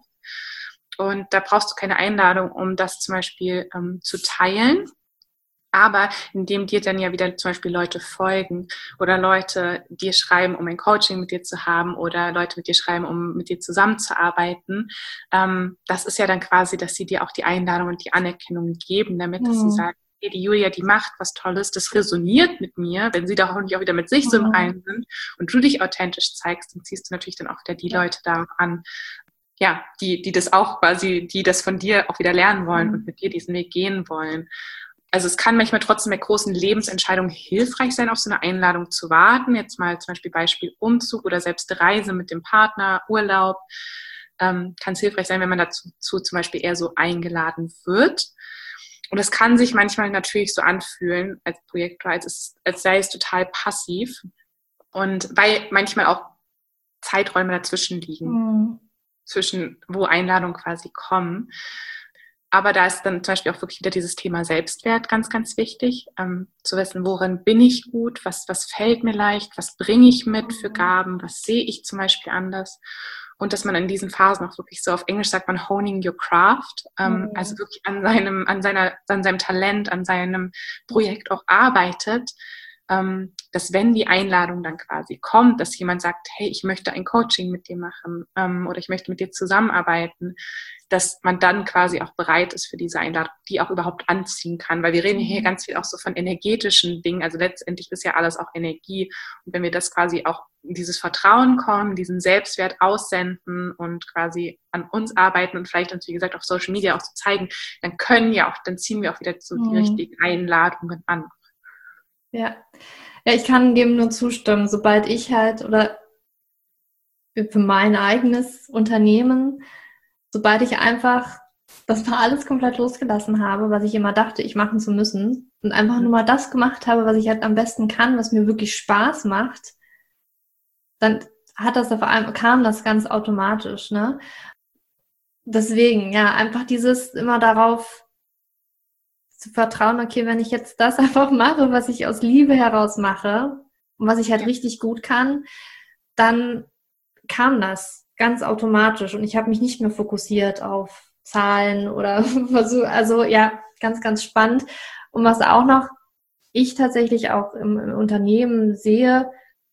Und da brauchst du keine Einladung, um das zum Beispiel ähm, zu teilen. Aber indem dir dann ja wieder zum Beispiel Leute folgen oder Leute dir schreiben, um ein Coaching mit dir zu haben oder Leute mit dir schreiben, um mit dir zusammenzuarbeiten, ähm, das ist ja dann quasi, dass sie dir auch die Einladung und die Anerkennung geben, damit mhm. dass sie sagen, hey, die Julia, die macht was Tolles, das resoniert mit mir, wenn sie da hoffentlich auch wieder mit sich mhm. so im Reinen sind und du dich authentisch zeigst, dann ziehst du natürlich dann auch wieder die Leute da an, ja, die, die das auch quasi, die das von dir auch wieder lernen wollen mhm. und mit dir diesen Weg gehen wollen. Also es kann manchmal trotzdem bei großen Lebensentscheidungen hilfreich sein, auf so eine Einladung zu warten. Jetzt mal zum Beispiel Beispiel Umzug oder selbst Reise mit dem Partner, Urlaub. Ähm, kann es hilfreich sein, wenn man dazu zu, zum Beispiel eher so eingeladen wird. Und es kann sich manchmal natürlich so anfühlen als Projektor, als, es, als sei es total passiv. Und weil manchmal auch Zeiträume dazwischen liegen, mhm. zwischen wo Einladungen quasi kommen. Aber da ist dann zum Beispiel auch wirklich wieder dieses Thema Selbstwert ganz, ganz wichtig, ähm, zu wissen, worin bin ich gut, was, was fällt mir leicht, was bringe ich mit für Gaben, was sehe ich zum Beispiel anders. Und dass man in diesen Phasen auch wirklich so, auf Englisch sagt man honing your craft, ähm, mhm. also wirklich an seinem, an seiner, an seinem Talent, an seinem Projekt auch arbeitet, ähm, dass wenn die Einladung dann quasi kommt, dass jemand sagt, hey, ich möchte ein Coaching mit dir machen ähm, oder ich möchte mit dir zusammenarbeiten, dass man dann quasi auch bereit ist für diese Einladung, die auch überhaupt anziehen kann. Weil wir reden hier ganz viel auch so von energetischen Dingen. Also letztendlich ist ja alles auch Energie. Und wenn wir das quasi auch in dieses Vertrauen kommen, diesen Selbstwert aussenden und quasi an uns arbeiten und vielleicht uns, wie gesagt, auf Social Media auch zu zeigen, dann können ja auch, dann ziehen wir auch wieder so die mhm. richtigen Einladungen an. Ja. Ja, ich kann dem nur zustimmen. Sobald ich halt, oder für mein eigenes Unternehmen, sobald ich einfach das mal alles komplett losgelassen habe, was ich immer dachte, ich machen zu müssen, und einfach nur mal das gemacht habe, was ich halt am besten kann, was mir wirklich Spaß macht, dann hat das auf einmal, kam das ganz automatisch, ne? Deswegen, ja, einfach dieses immer darauf zu vertrauen, okay, wenn ich jetzt das einfach mache, was ich aus Liebe heraus mache und was ich halt richtig gut kann, dann kam das ganz automatisch und ich habe mich nicht mehr fokussiert auf Zahlen oder so. Also ja, ganz, ganz spannend. Und was auch noch ich tatsächlich auch im, im Unternehmen sehe,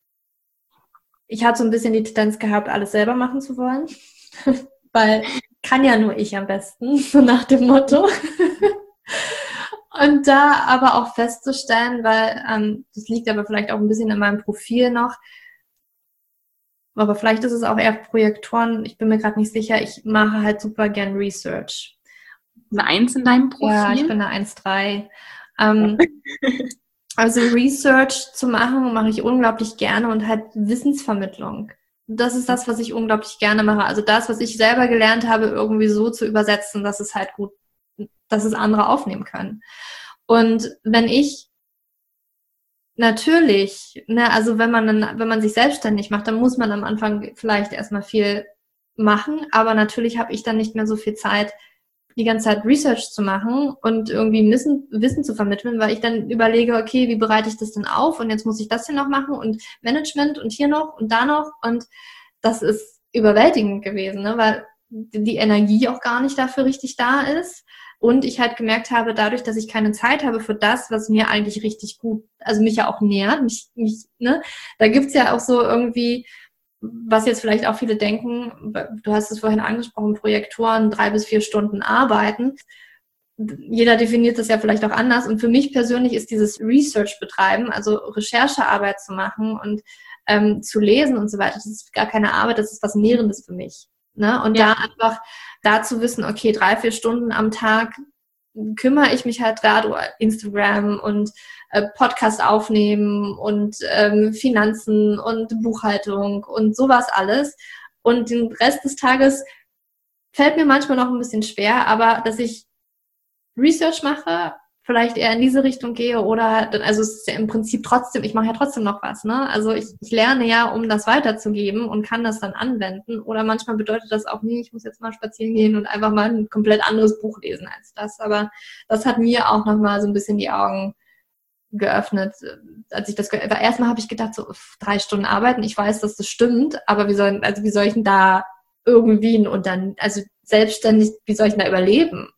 ich hatte so ein bisschen die Tendenz gehabt, alles selber machen zu wollen, weil kann ja nur ich am besten, so nach dem Motto. Und da aber auch festzustellen, weil ähm, das liegt aber vielleicht auch ein bisschen in meinem Profil noch, aber vielleicht ist es auch eher Projektoren, ich bin mir gerade nicht sicher, ich mache halt super gern Research. Eine Eins in deinem Profil? Ja, ich bin eine eins Komma drei. Ähm, Also Research zu machen, mache ich unglaublich gerne und halt Wissensvermittlung. Das ist das, was ich unglaublich gerne mache. Also das, was ich selber gelernt habe, irgendwie so zu übersetzen, dass es halt gut, dass es andere aufnehmen können. Und wenn ich natürlich, ne, also wenn man dann, wenn man sich selbstständig macht, dann muss man am Anfang vielleicht erstmal viel machen, aber natürlich habe ich dann nicht mehr so viel Zeit, die ganze Zeit Research zu machen und irgendwie Wissen, Wissen zu vermitteln, weil ich dann überlege, okay, wie bereite ich das denn auf und jetzt muss ich das hier noch machen und Management und hier noch und da noch und das ist überwältigend gewesen, ne, weil die Energie auch gar nicht dafür richtig da ist und ich halt gemerkt habe, dadurch, dass ich keine Zeit habe für das, was mir eigentlich richtig gut, also mich ja auch nährt, mich, mich, ne, da gibt's ja auch so irgendwie, was jetzt vielleicht auch viele denken, du hast es vorhin angesprochen, Projektoren drei bis vier Stunden arbeiten. Jeder definiert das ja vielleicht auch anders. Und für mich persönlich ist dieses Research betreiben, also Recherchearbeit zu machen und ähm, zu lesen und so weiter, das ist gar keine Arbeit, das ist was Nährendes für mich. Ne? Und ja. da einfach da zu wissen, okay, drei, vier Stunden am Tag kümmere ich mich halt gerade um Instagram und äh, Podcast aufnehmen und ähm, Finanzen und Buchhaltung und sowas alles. Und den Rest des Tages fällt mir manchmal noch ein bisschen schwer, aber dass ich Research mache, vielleicht eher in diese Richtung gehe oder, also es ist ja im Prinzip trotzdem, ich mache ja trotzdem noch was, ne? Also ich, ich lerne ja, um das weiterzugeben und kann das dann anwenden oder manchmal bedeutet das auch nie, ich muss jetzt mal spazieren gehen und einfach mal ein komplett anderes Buch lesen als das, aber das hat mir auch nochmal so ein bisschen die Augen geöffnet, als ich das, ge- weil erstmal habe ich gedacht, so drei Stunden arbeiten, ich weiß, dass das stimmt, aber wie soll, also wie soll ich denn da irgendwie und dann, also selbstständig, wie soll ich denn da überleben?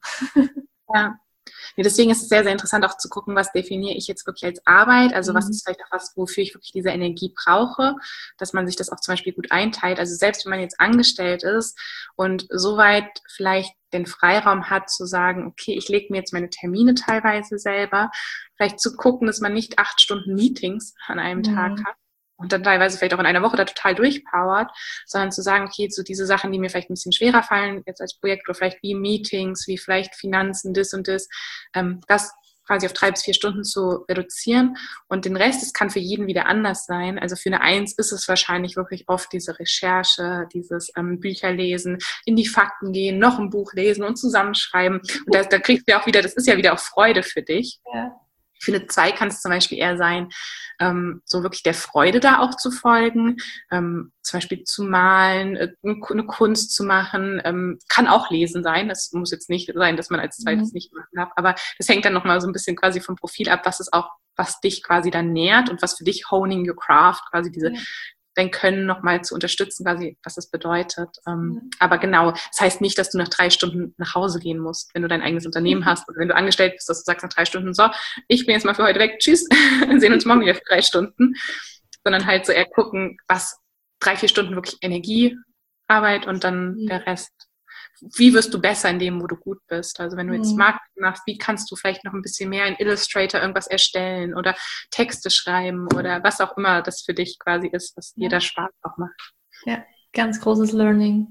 Ja. Ja, deswegen ist es sehr, sehr interessant auch zu gucken, was definiere ich jetzt wirklich als Arbeit, also was ist vielleicht auch was, wofür ich wirklich diese Energie brauche, dass man sich das auch zum Beispiel gut einteilt, also selbst wenn man jetzt angestellt ist und soweit vielleicht den Freiraum hat zu sagen, okay, ich lege mir jetzt meine Termine teilweise selber, vielleicht zu gucken, dass man nicht acht Stunden Meetings an einem mhm. Tag hat und dann teilweise vielleicht auch in einer Woche da total durchpowert, sondern zu sagen, okay, so diese Sachen, die mir vielleicht ein bisschen schwerer fallen, jetzt als Projekt oder vielleicht wie Meetings, wie vielleicht Finanzen, das und das, ähm, das quasi auf drei bis vier Stunden zu reduzieren und den Rest, das kann für jeden wieder anders sein. Also für eine Eins ist es wahrscheinlich wirklich oft diese Recherche, dieses ähm, Bücher lesen, in die Fakten gehen, noch ein Buch lesen und zusammenschreiben und da, da kriegst du ja auch wieder, das ist ja wieder auch Freude für dich. Ja. Für eine Zwei kann es zum Beispiel eher sein, ähm, so wirklich der Freude da auch zu folgen, ähm, zum Beispiel zu malen, äh, eine Kunst zu machen, ähm, kann auch lesen sein. Das muss jetzt nicht sein, dass man als Zweites mhm. nicht machen darf, aber das hängt dann nochmal so ein bisschen quasi vom Profil ab, was ist auch, was dich quasi dann nährt und was für dich honing your craft, quasi diese ja. dein Können nochmal zu unterstützen, quasi, was das bedeutet. Ähm, mhm. Aber genau, das heißt nicht, dass du nach drei Stunden nach Hause gehen musst, wenn du dein eigenes Unternehmen hast oder wenn du angestellt bist, dass du sagst nach drei Stunden, so, ich bin jetzt mal für heute weg, tschüss, sehen uns morgen wieder für drei Stunden, sondern halt so eher gucken, was drei, vier Stunden wirklich Energiearbeit und dann mhm. der Rest. Wie wirst du besser in dem, wo du gut bist? Also wenn du jetzt mhm. Marketing machst, wie kannst du vielleicht noch ein bisschen mehr in Illustrator irgendwas erstellen oder Texte schreiben oder was auch immer das für dich quasi ist, was dir da Spaß auch macht. Ja, ganz großes Learning.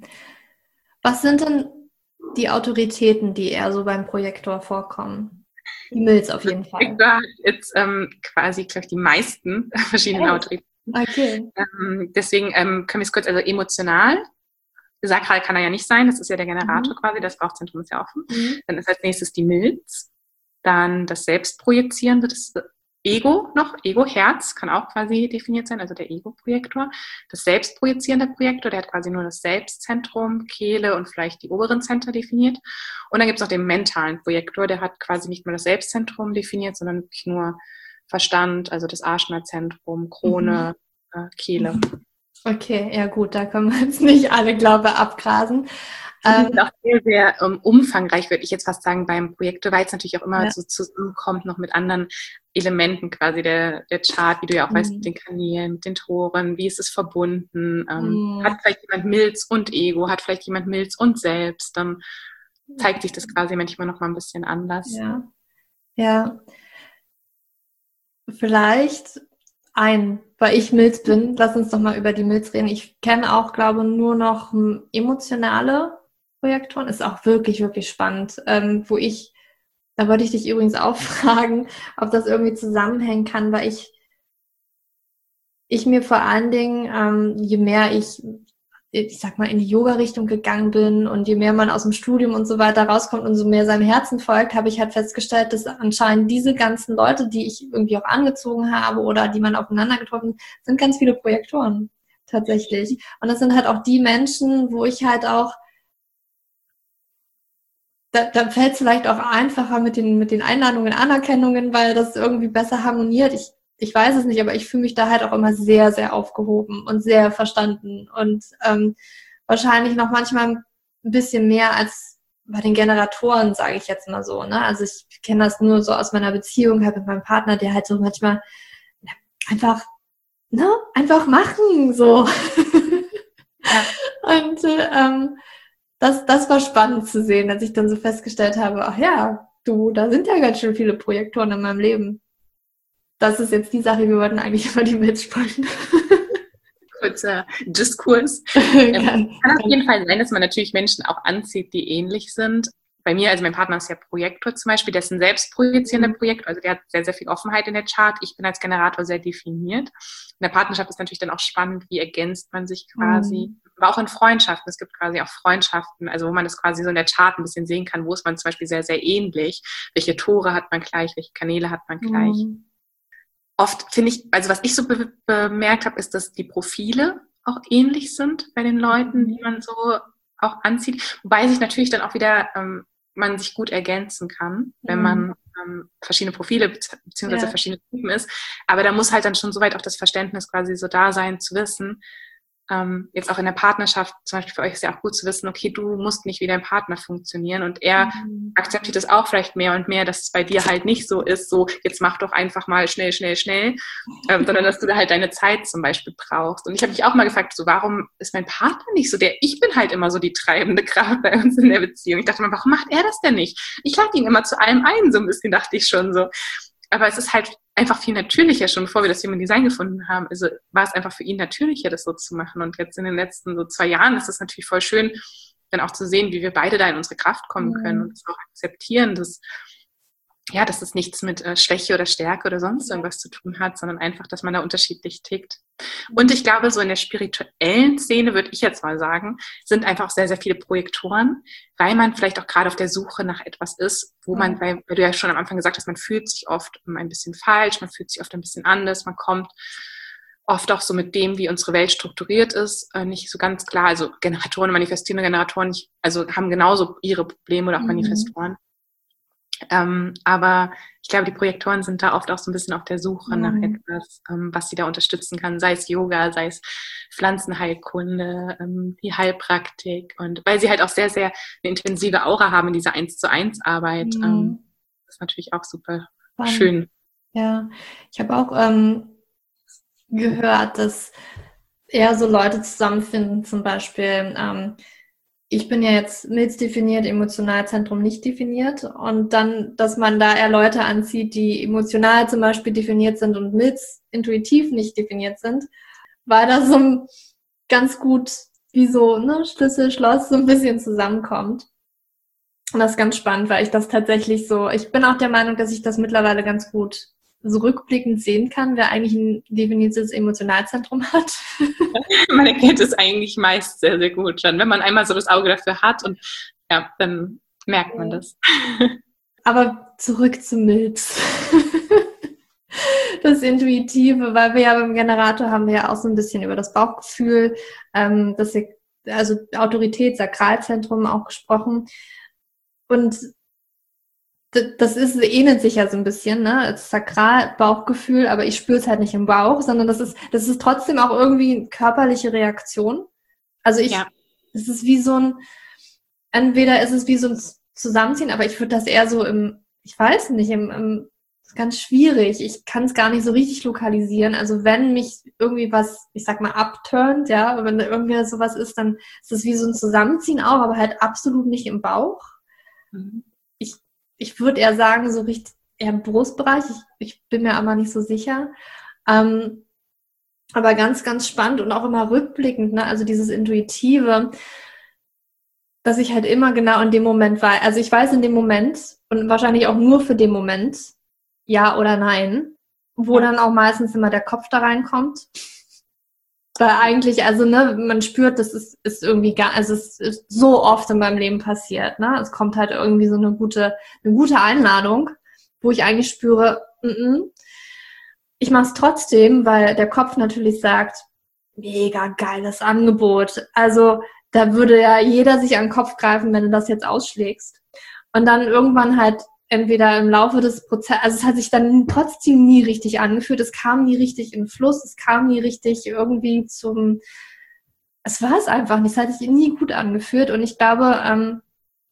Was sind denn die Autoritäten, die eher so beim Projektor vorkommen? Die Mills auf jeden Fall. Projektor hat jetzt ähm, quasi, glaube ich, die meisten verschiedenen hey. Autoritäten. Okay. Ähm, deswegen ähm, können wir es kurz, also emotional. Sakral kann er ja nicht sein, das ist ja der Generator mhm. quasi, das Bauchzentrum ist ja offen. Mhm. Dann ist als nächstes die Milz, dann das Selbstprojizierende, das Ego noch, Ego-Herz kann auch quasi definiert sein, also der Ego-Projektor. Das selbstprojizierende Projektor, der hat quasi nur das Selbstzentrum, Kehle und vielleicht die oberen Zentren definiert. Und dann gibt es noch den mentalen Projektor, der hat quasi nicht nur das Selbstzentrum definiert, sondern wirklich nur Verstand, also das Aschna-Zentrum, Krone, mhm. äh, Kehle. Okay, ja gut, da können wir jetzt nicht alle, glaube ich, abgrasen. Das ist auch sehr, sehr um, umfangreich, würde ich jetzt fast sagen, beim Projektor, weil es natürlich auch immer ja. so zusammenkommt, noch mit anderen Elementen quasi, der, der Chart, wie du ja auch mhm. weißt, mit den Kanälen, mit den Toren, wie ist es verbunden, ähm, mhm. hat vielleicht jemand Milz und Ego, hat vielleicht jemand Milz und Selbst, dann zeigt sich das quasi manchmal noch mal ein bisschen anders. Ja, ja. Vielleicht ein, weil ich Milz bin. Lass uns doch mal über die Milz reden. Ich kenne auch, glaube nur noch emotionale Projektoren. Ist auch wirklich, wirklich spannend, ähm, wo ich Da wollte ich dich übrigens auch fragen, ob das irgendwie zusammenhängen kann, weil ich, ich mir vor allen Dingen, ähm, je mehr ich, ich sag mal, in die Yoga-Richtung gegangen bin und je mehr man aus dem Studium und so weiter rauskommt und so mehr seinem Herzen folgt, habe ich halt festgestellt, dass anscheinend diese ganzen Leute, die ich irgendwie auch angezogen habe oder die man aufeinander getroffen, sind ganz viele Projektoren tatsächlich. Und das sind halt auch die Menschen, wo ich halt auch Da, da fällt es vielleicht auch einfacher mit den, mit den Einladungen, Anerkennungen, weil das irgendwie besser harmoniert. Ich, ich weiß es nicht, aber ich fühle mich da halt auch immer sehr, sehr aufgehoben und sehr verstanden und ähm, wahrscheinlich noch manchmal ein bisschen mehr als bei den Generatoren, sage ich jetzt mal so. Ne? Also ich kenne das nur so aus meiner Beziehung halt mit meinem Partner, der halt so manchmal ja, einfach, ne, einfach machen, so. Ja. Und äh, ähm, Das, das war spannend zu sehen, als ich dann so festgestellt habe, ach ja, du, da sind ja ganz schön viele Projektoren in meinem Leben. Das ist jetzt die Sache, wir wollten eigentlich über die Milz sprechen. Kurzer Diskurs. ähm, kann, kann auf jeden Fall sein, dass man natürlich Menschen auch anzieht, die ähnlich sind. Bei mir, also mein Partner ist ja Projektor zum Beispiel, der ist ein selbstprojizierender mhm. Projektor, also der hat sehr, sehr viel Offenheit in der Chart. Ich bin als Generator sehr definiert. In der Partnerschaft ist natürlich dann auch spannend, wie ergänzt man sich quasi, mhm. aber auch in Freundschaften. Es gibt quasi auch Freundschaften, also wo man das quasi so in der Chart ein bisschen sehen kann, wo ist man zum Beispiel sehr, sehr ähnlich. Welche Tore hat man gleich, welche Kanäle hat man gleich. Mhm. Oft finde ich, also was ich so be- bemerkt habe, ist, dass die Profile auch ähnlich sind bei den Leuten, die man so auch anzieht. Wobei sich natürlich dann auch wieder ähm, man sich gut ergänzen kann, wenn mhm. man ähm, verschiedene Profile beziehungsweise ja. verschiedene Typen ist. Aber da muss halt dann schon soweit auch das Verständnis quasi so da sein, zu wissen, ähm, jetzt auch in der Partnerschaft, zum Beispiel für euch ist ja auch gut zu wissen, okay, du musst nicht wie dein Partner funktionieren und er mhm. akzeptiert es auch vielleicht mehr und mehr, dass es bei dir halt nicht so ist, so jetzt mach doch einfach mal schnell, schnell, schnell, ähm, sondern dass du da halt deine Zeit zum Beispiel brauchst. Und ich habe mich auch mal gefragt, so warum ist mein Partner nicht so der, ich bin halt immer so die treibende Kraft bei uns in der Beziehung. Ich dachte mir, warum macht er das denn nicht? Ich lade ihn immer zu allem ein, so ein bisschen dachte ich schon so. Aber es ist halt einfach viel natürlicher, schon bevor wir das Human Design gefunden haben. Also war es einfach für ihn natürlicher, das so zu machen. Und jetzt in den letzten so zwei Jahren ist es natürlich voll schön, dann auch zu sehen, wie wir beide da in unsere Kraft kommen können mhm. und das auch akzeptieren, dass, ja, dass es nichts mit äh, Schwäche oder Stärke oder sonst irgendwas zu tun hat, sondern einfach, dass man da unterschiedlich tickt. Und ich glaube, so in der spirituellen Szene, würde ich jetzt mal sagen, sind einfach auch sehr, sehr viele Projektoren, weil man vielleicht auch gerade auf der Suche nach etwas ist, wo man, weil, weil du ja schon am Anfang gesagt hast, man fühlt sich oft ein bisschen falsch, man fühlt sich oft ein bisschen anders, man kommt oft auch so mit dem, wie unsere Welt strukturiert ist, nicht so ganz klar. Also Generatoren, manifestierende Generatoren, also haben genauso ihre Probleme oder auch mhm. Manifestoren. Ähm, aber ich glaube, die Projektoren sind da oft auch so ein bisschen auf der Suche mhm. nach etwas, ähm, was sie da unterstützen kann, sei es Yoga, sei es Pflanzenheilkunde, ähm, die Heilpraktik und weil sie halt auch sehr, sehr eine intensive Aura haben in dieser eins zu eins Arbeit. Mhm. Ähm, das ist natürlich auch super Spannend. Schön. Ja, ich habe auch ähm, gehört, dass eher so Leute zusammenfinden, zum Beispiel ähm, ich bin ja jetzt Milz definiert, Emotionalzentrum nicht definiert und dann, dass man da eher Leute anzieht, die emotional zum Beispiel definiert sind und Milz intuitiv nicht definiert sind, weil das so ganz gut wie so ne, Schlüssel, Schloss so ein bisschen zusammenkommt. Und das ist ganz spannend, weil ich das tatsächlich so, ich bin auch der Meinung, dass ich das mittlerweile ganz gut so rückblickend sehen kann, wer eigentlich ein definiertes Emotionalzentrum hat. Man erkennt es eigentlich meist sehr, sehr gut schon. Wenn man einmal so das Auge dafür hat und ja, dann merkt man das. Aber zurück zu Milz. Das Intuitive, weil wir ja beim Generator haben wir ja auch so ein bisschen über das Bauchgefühl, ähm, das, also Autorität, Sakralzentrum auch gesprochen. Und das ist, ähnelt sich ja so ein bisschen, ne? Das Sakral-Bauchgefühl, aber ich spüre es halt nicht im Bauch, sondern das ist, das ist trotzdem auch irgendwie eine körperliche Reaktion. Also ich, ja. Es ist wie so ein, entweder ist es wie so ein Zusammenziehen, aber ich würde das eher so im, ich weiß nicht, im, im ist ganz schwierig. Ich kann es gar nicht so richtig lokalisieren. Also wenn mich irgendwie was, ich sag mal, abturnt, ja, wenn da irgendwie sowas ist, dann ist es wie so ein Zusammenziehen auch, aber halt absolut nicht im Bauch. Mhm. Ich Ich würde eher sagen, so richtig eher im Brustbereich. Ich, ich bin mir aber nicht so sicher. Ähm, aber ganz, ganz spannend und auch immer rückblickend, ne? Also dieses Intuitive, dass ich halt immer genau in dem Moment war. Also ich weiß in dem Moment, und wahrscheinlich auch nur für den Moment, ja oder nein, wo ja. dann auch meistens immer der Kopf da reinkommt. Weil eigentlich, also ne, man spürt, das ist, ist irgendwie gar, also es ist so oft in meinem Leben passiert, ne? Es kommt halt irgendwie so eine gute, eine gute Einladung, wo ich eigentlich spüre, mm-mm. ich mache es trotzdem, weil der Kopf natürlich sagt, mega geiles Angebot. Also da würde ja jeder sich an den Kopf greifen, wenn du das jetzt ausschlägst. Und dann irgendwann halt entweder im Laufe des Prozesses, also es hat sich dann trotzdem nie richtig angefühlt, es kam nie richtig in Fluss, es kam nie richtig irgendwie zum, es war es einfach nicht, es hat sich nie gut angefühlt und ich glaube, ähm,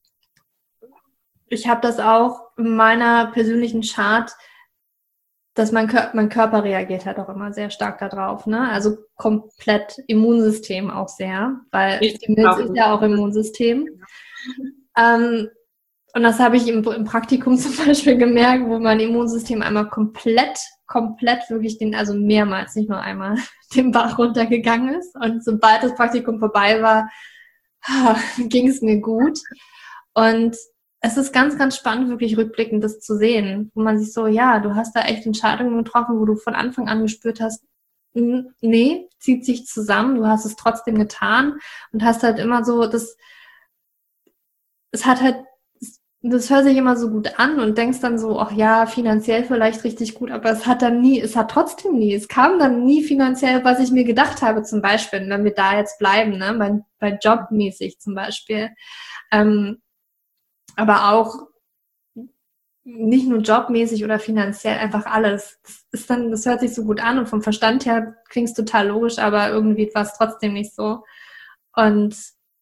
ich habe das auch in meiner persönlichen Chart, dass mein, Kör- mein Körper reagiert halt auch immer sehr stark darauf, ne? Also komplett Immunsystem auch sehr, weil ich die Milz ist ja auch Immunsystem. Ähm, Und das habe ich im, im Praktikum zum Beispiel gemerkt, wo mein Immunsystem einmal komplett, komplett wirklich den, also mehrmals, nicht nur einmal, den Bach runtergegangen ist. Und sobald das Praktikum vorbei war, ging es mir gut. Und es ist ganz, ganz spannend, wirklich rückblickend das zu sehen, wo man sich so, ja, du hast da echt Entscheidungen getroffen, wo du von Anfang an gespürt hast, nee, zieht sich zusammen, du hast es trotzdem getan und hast halt immer so, das, es hat halt, das hört sich immer so gut an und denkst dann so, ach ja, finanziell vielleicht richtig gut, aber es hat dann nie, es hat trotzdem nie, es kam dann nie finanziell, was ich mir gedacht habe, zum Beispiel, wenn wir da jetzt bleiben, ne, bei, bei jobmäßig zum Beispiel, ähm, aber auch nicht nur jobmäßig oder finanziell, einfach alles. Das ist dann, das hört sich so gut an und vom Verstand her klingt es total logisch, aber irgendwie war es trotzdem nicht so. Und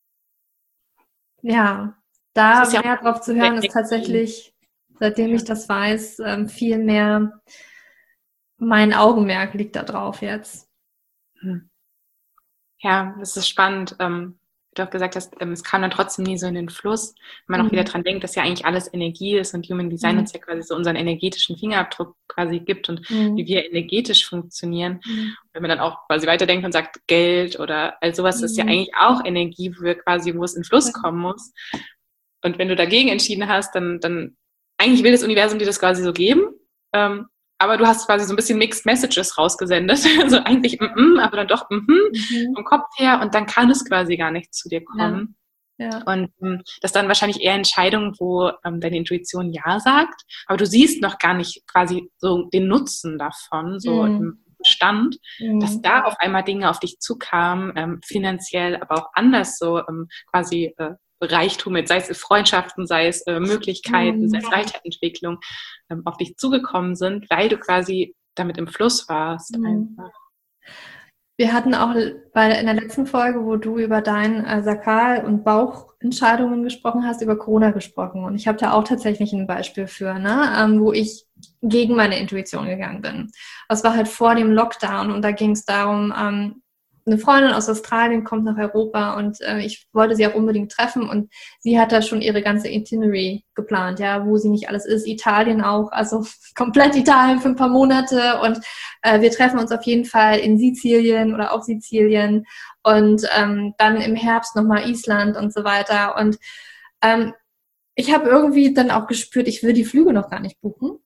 ja, da ja mehr drauf zu hören, ist tatsächlich, seitdem ich das weiß, viel mehr mein Augenmerk liegt da drauf jetzt. Ja, das ist spannend. Ähm, du auch gesagt hast, ähm, es kam dann trotzdem nie so in den Fluss. Wenn man mhm. auch wieder dran denkt, dass ja eigentlich alles Energie ist und Human Design mhm. uns ja quasi so unseren energetischen Fingerabdruck quasi gibt und mhm. wie wir energetisch funktionieren. Mhm. Wenn man dann auch quasi weiterdenkt und sagt, Geld oder all sowas mhm. ist ja eigentlich auch Energie, wo wir quasi, wo es in Fluss kommen muss. Und wenn du dagegen entschieden hast, dann, dann eigentlich will das Universum dir das quasi so geben, ähm, aber du hast quasi so ein bisschen Mixed Messages rausgesendet. Also eigentlich mm, aber dann doch mm, mhm. vom Kopf her und dann kann es quasi gar nicht zu dir kommen. Ja. Ja. Und ähm, das dann wahrscheinlich eher Entscheidungen, wo ähm, deine Intuition Ja sagt, aber du siehst noch gar nicht quasi so den Nutzen davon, so mhm. im Stand, mhm. dass da auf einmal Dinge auf dich zukamen, ähm, finanziell, aber auch anders so ähm, quasi äh, Reichtum, sei es Freundschaften, sei es äh, Möglichkeiten, mhm. sei es Weiterentwicklung, ähm, auf dich zugekommen sind, weil du quasi damit im Fluss warst. Mhm. Einfach. Wir hatten auch bei, in der letzten Folge, wo du über dein äh, Sakral- und Bauchentscheidungen gesprochen hast, über Corona gesprochen. Und ich habe da auch tatsächlich ein Beispiel für, ne, ähm, wo ich gegen meine Intuition gegangen bin. Das war halt vor dem Lockdown und da ging es darum, ähm, eine Freundin aus Australien kommt nach Europa und äh, ich wollte sie auch unbedingt treffen und sie hat da schon ihre ganze Itinerary geplant, ja, wo sie nicht alles ist. Italien auch, also komplett Italien für ein paar Monate und äh, wir treffen uns auf jeden Fall in Sizilien oder auf Sizilien und ähm, dann im Herbst nochmal Island und so weiter und ähm, ich habe irgendwie dann auch gespürt, ich will die Flüge noch gar nicht buchen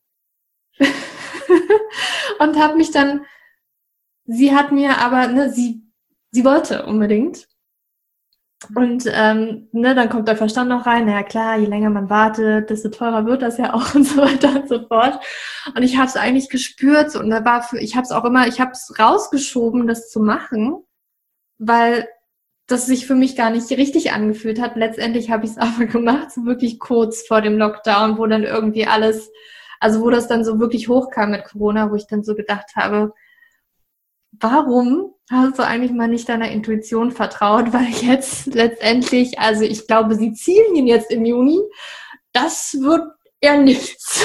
und habe mich dann, sie hat mir aber, ne, sie Sie wollte unbedingt. Und ähm, ne, dann kommt der Verstand noch rein. Na ja, klar, je länger man wartet, desto teurer wird das ja auch und so weiter und so fort. Und ich habe es eigentlich gespürt und da war für, ich habe es auch immer, ich habe es rausgeschoben, das zu machen, weil das sich für mich gar nicht richtig angefühlt hat. Letztendlich habe ich es aber gemacht, so wirklich kurz vor dem Lockdown, wo dann irgendwie alles, also wo das dann so wirklich hochkam mit Corona, wo ich dann so gedacht habe, warum hast du eigentlich mal nicht deiner Intuition vertraut? Weil jetzt letztendlich, also ich glaube, Sizilien jetzt im Juni, das wird eher nichts.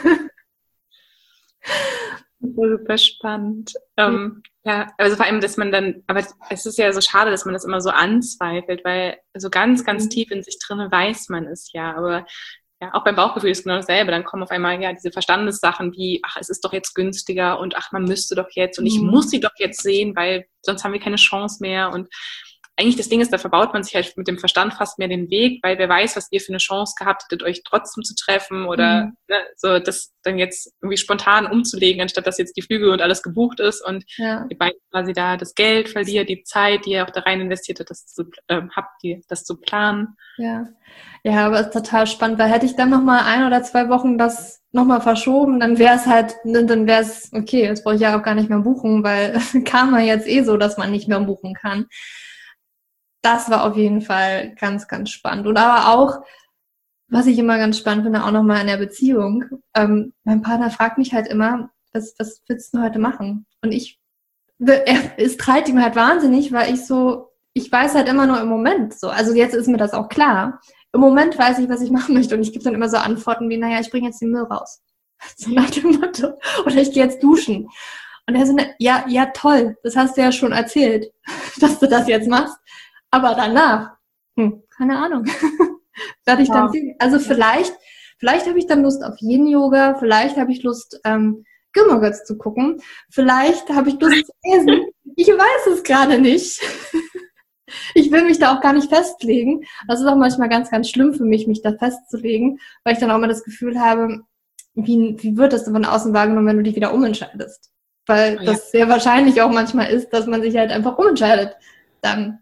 Super spannend. Ähm, ja, also vor allem, dass man dann, aber es ist ja so schade, dass man das immer so anzweifelt, weil so ganz, ganz tief in sich drin weiß man es ja, aber ja, auch beim Bauchgefühl ist genau dasselbe. Dann kommen auf einmal ja diese Verstandessachen wie, ach, es ist doch jetzt günstiger und ach, man müsste doch jetzt und ich mhm. muss sie doch jetzt sehen, weil sonst haben wir keine Chance mehr. Und eigentlich das Ding ist, da verbaut man sich halt mit dem Verstand fast mehr den Weg, weil wer weiß, was ihr für eine Chance gehabt hättet, euch trotzdem zu treffen oder Mhm. ne, so das dann jetzt irgendwie spontan umzulegen, anstatt dass jetzt die Flüge und alles gebucht ist und Ja. ihr beide quasi da das Geld verliert, die Zeit, die ihr auch da rein investiert habt, das zu, äh, habt, die, das zu planen. Ja. Ja, aber es ist total spannend, weil hätte ich dann nochmal ein oder zwei Wochen das nochmal verschoben, dann wäre es halt, dann wäre es, okay, jetzt brauche ich ja auch gar nicht mehr buchen, weil kam ja jetzt eh so, dass man nicht mehr buchen kann. Das war auf jeden Fall ganz, ganz spannend. Und aber auch, was ich immer ganz spannend finde, auch nochmal in der Beziehung, ähm, mein Partner fragt mich halt immer, was, was willst du denn heute machen? Und ich, er, es treibt ihm halt wahnsinnig, weil ich so, ich weiß halt immer nur im Moment so. Also jetzt ist mir das auch klar. Im Moment weiß ich, was ich machen möchte. Und ich gebe dann immer so Antworten wie, naja, ich bringe jetzt den Müll raus. So nach dem Motto. Oder ich gehe jetzt duschen. Und er so, ja, ja, toll. Das hast du ja schon erzählt, dass du das jetzt machst. Aber danach, hm, keine Ahnung. Werde ich Ja. dann sehen. Also vielleicht, vielleicht habe ich dann Lust auf Yin-Yoga. Vielleicht habe ich Lust, ähm, Gilmore Girls zu gucken. Vielleicht habe ich Lust zu lesen. Ich weiß es gerade nicht. Ich will mich da auch gar nicht festlegen. Das ist auch manchmal ganz, ganz schlimm für mich, mich da festzulegen, weil ich dann auch immer das Gefühl habe, wie, wie wird das denn von außen wahrgenommen, wenn du dich wieder umentscheidest? Weil Ja. das sehr wahrscheinlich auch manchmal ist, dass man sich halt einfach umentscheidet. Dann.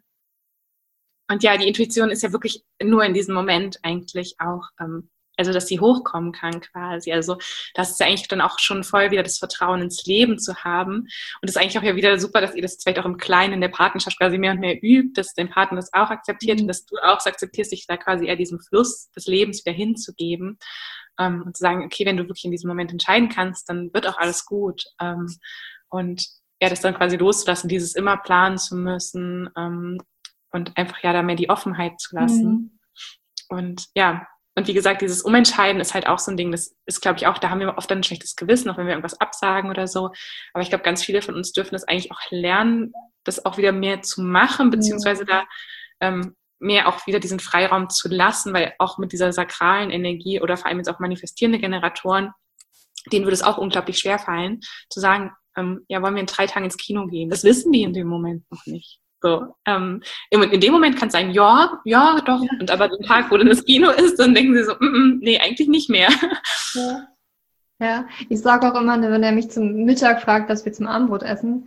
Und ja, die Intuition ist ja wirklich nur in diesem Moment eigentlich auch, ähm, also dass sie hochkommen kann quasi. Also das ist ja eigentlich dann auch schon voll wieder das Vertrauen ins Leben zu haben. Und das ist eigentlich auch ja wieder super, dass ihr das vielleicht auch im Kleinen in der Partnerschaft quasi mehr und mehr übt, dass dein Partner das auch akzeptiert Mhm. und dass du auch akzeptierst, dich da quasi eher diesem Fluss des Lebens wieder hinzugeben. Ähm, und zu sagen, okay, wenn du wirklich in diesem Moment entscheiden kannst, dann wird auch alles gut. Ähm, und ja, das dann quasi loszulassen, dieses immer planen zu müssen, ähm, und einfach ja da mehr die Offenheit zu lassen. Mhm. Und ja, und wie gesagt, dieses Umentscheiden ist halt auch so ein Ding, das ist, glaube ich, auch, da haben wir oft dann ein schlechtes Gewissen, auch wenn wir irgendwas absagen oder so. Aber ich glaube, ganz viele von uns dürfen das eigentlich auch lernen, das auch wieder mehr zu machen, beziehungsweise da ähm, mehr auch wieder diesen Freiraum zu lassen, weil auch mit dieser sakralen Energie oder vor allem jetzt auch manifestierende Generatoren, denen würde es auch unglaublich schwer fallen, zu sagen, ähm, ja, wollen wir in drei Tagen ins Kino gehen? Das wissen die in dem Moment noch nicht. So, ähm, in dem Moment kann es sein, ja, ja, doch. Ja. Und aber den Tag, wo dann das Kino ist, dann denken sie so, mm, mm, nee, eigentlich nicht mehr. Ja. Ja, ich sage auch immer, wenn er mich zum Mittag fragt, dass wir zum Abendbrot essen,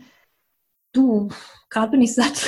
du, gerade bin ich satt.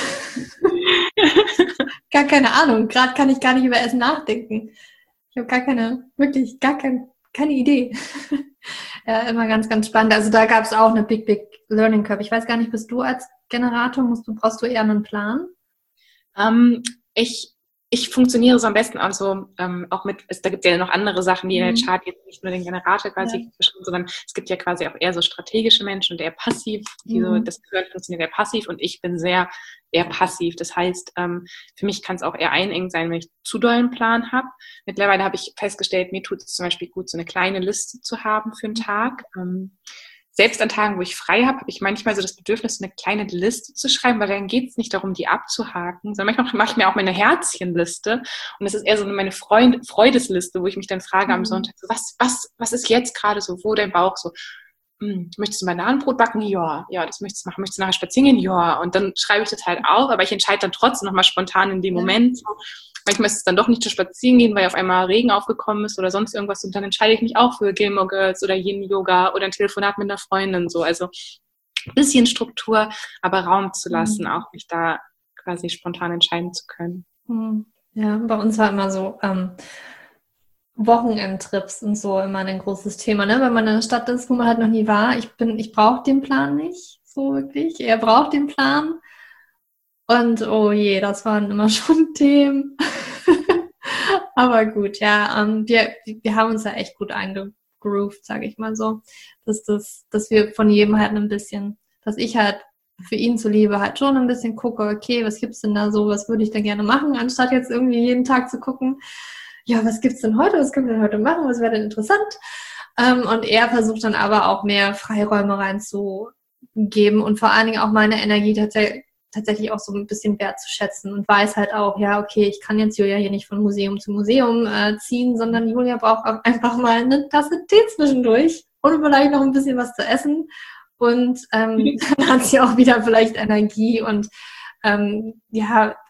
Gar keine Ahnung, gerade kann ich gar nicht über Essen nachdenken. Ich habe gar keine, wirklich gar kein, keine Idee. Ja, immer ganz, ganz spannend. Also da gab es auch eine Big, Big Learning Curve. Ich weiß gar nicht, bist du als Generator, musst du, brauchst du eher einen Plan? Ähm, ich, ich funktioniere so am besten also ähm, auch mit, es, da gibt es ja noch andere Sachen, die in der Mhm. Chart jetzt nicht nur den Generator quasi Ja. bestimmen, sondern es gibt ja quasi auch eher so strategische Menschen und eher passiv, die so, Mhm. das Gehirn funktioniert eher passiv und ich bin sehr eher passiv. Das heißt, ähm, für mich kann es auch eher einengen sein, wenn ich zu doll einen Plan habe. Mittlerweile habe ich festgestellt, mir tut es zum Beispiel gut, so eine kleine Liste zu haben für einen Tag. Ähm, Selbst an Tagen, wo ich frei habe, habe ich manchmal so das Bedürfnis, eine kleine Liste zu schreiben, weil dann geht es nicht darum, die abzuhaken, sondern manchmal mache ich mir auch meine Herzchenliste und das ist eher so meine Freund, Freudesliste, wo ich mich dann frage am Mhm. Sonntag, so, was, was, was ist jetzt gerade so, wo dein Bauch so, hm, möchtest du Bananenbrot backen? Ja, ja, das möchtest du machen. Möchtest du nachher spazieren gehen? Ja, und dann schreibe ich das halt auf, aber ich entscheide dann trotzdem nochmal spontan in dem Ja. Moment. Manchmal ist es dann doch nicht zu spazieren gehen, weil auf einmal Regen aufgekommen ist oder sonst irgendwas und dann entscheide ich mich auch für Gilmore Girls oder Yin-Yoga oder ein Telefonat mit einer Freundin, so. Also ein bisschen Struktur, aber Raum zu lassen, Mhm. auch mich da quasi spontan entscheiden zu können. Mhm. Ja, bei uns war immer so ähm, Wochenendtrips und so immer ein großes Thema, ne? Wenn man in einer Stadt ist, wo man halt noch nie war. Ich bin, ich brauche den Plan nicht, so wirklich. Er braucht den Plan. Und oh je, das waren immer schon Themen. Aber gut, ja, ähm, wir, wir haben uns ja echt gut eingegroovt, sage ich mal so. Dass, das, dass wir von jedem halt ein bisschen, dass ich halt für ihn zuliebe halt schon ein bisschen gucke, okay, was gibt's denn da so, was würde ich denn gerne machen, anstatt jetzt irgendwie jeden Tag zu gucken, ja, was gibt's denn heute, was können wir denn heute machen, was wäre denn interessant? Ähm, und er versucht dann aber auch mehr Freiräume reinzugeben und vor allen Dingen auch meine Energie tatsächlich tatsächlich auch so ein bisschen wertzuschätzen und weiß halt auch, ja, okay, ich kann jetzt Julia hier nicht von Museum zu Museum äh, ziehen, sondern Julia braucht auch einfach mal eine Tasse Tee zwischendurch und vielleicht noch ein bisschen was zu essen und ähm, dann hat sie auch wieder vielleicht Energie und ähm, ja,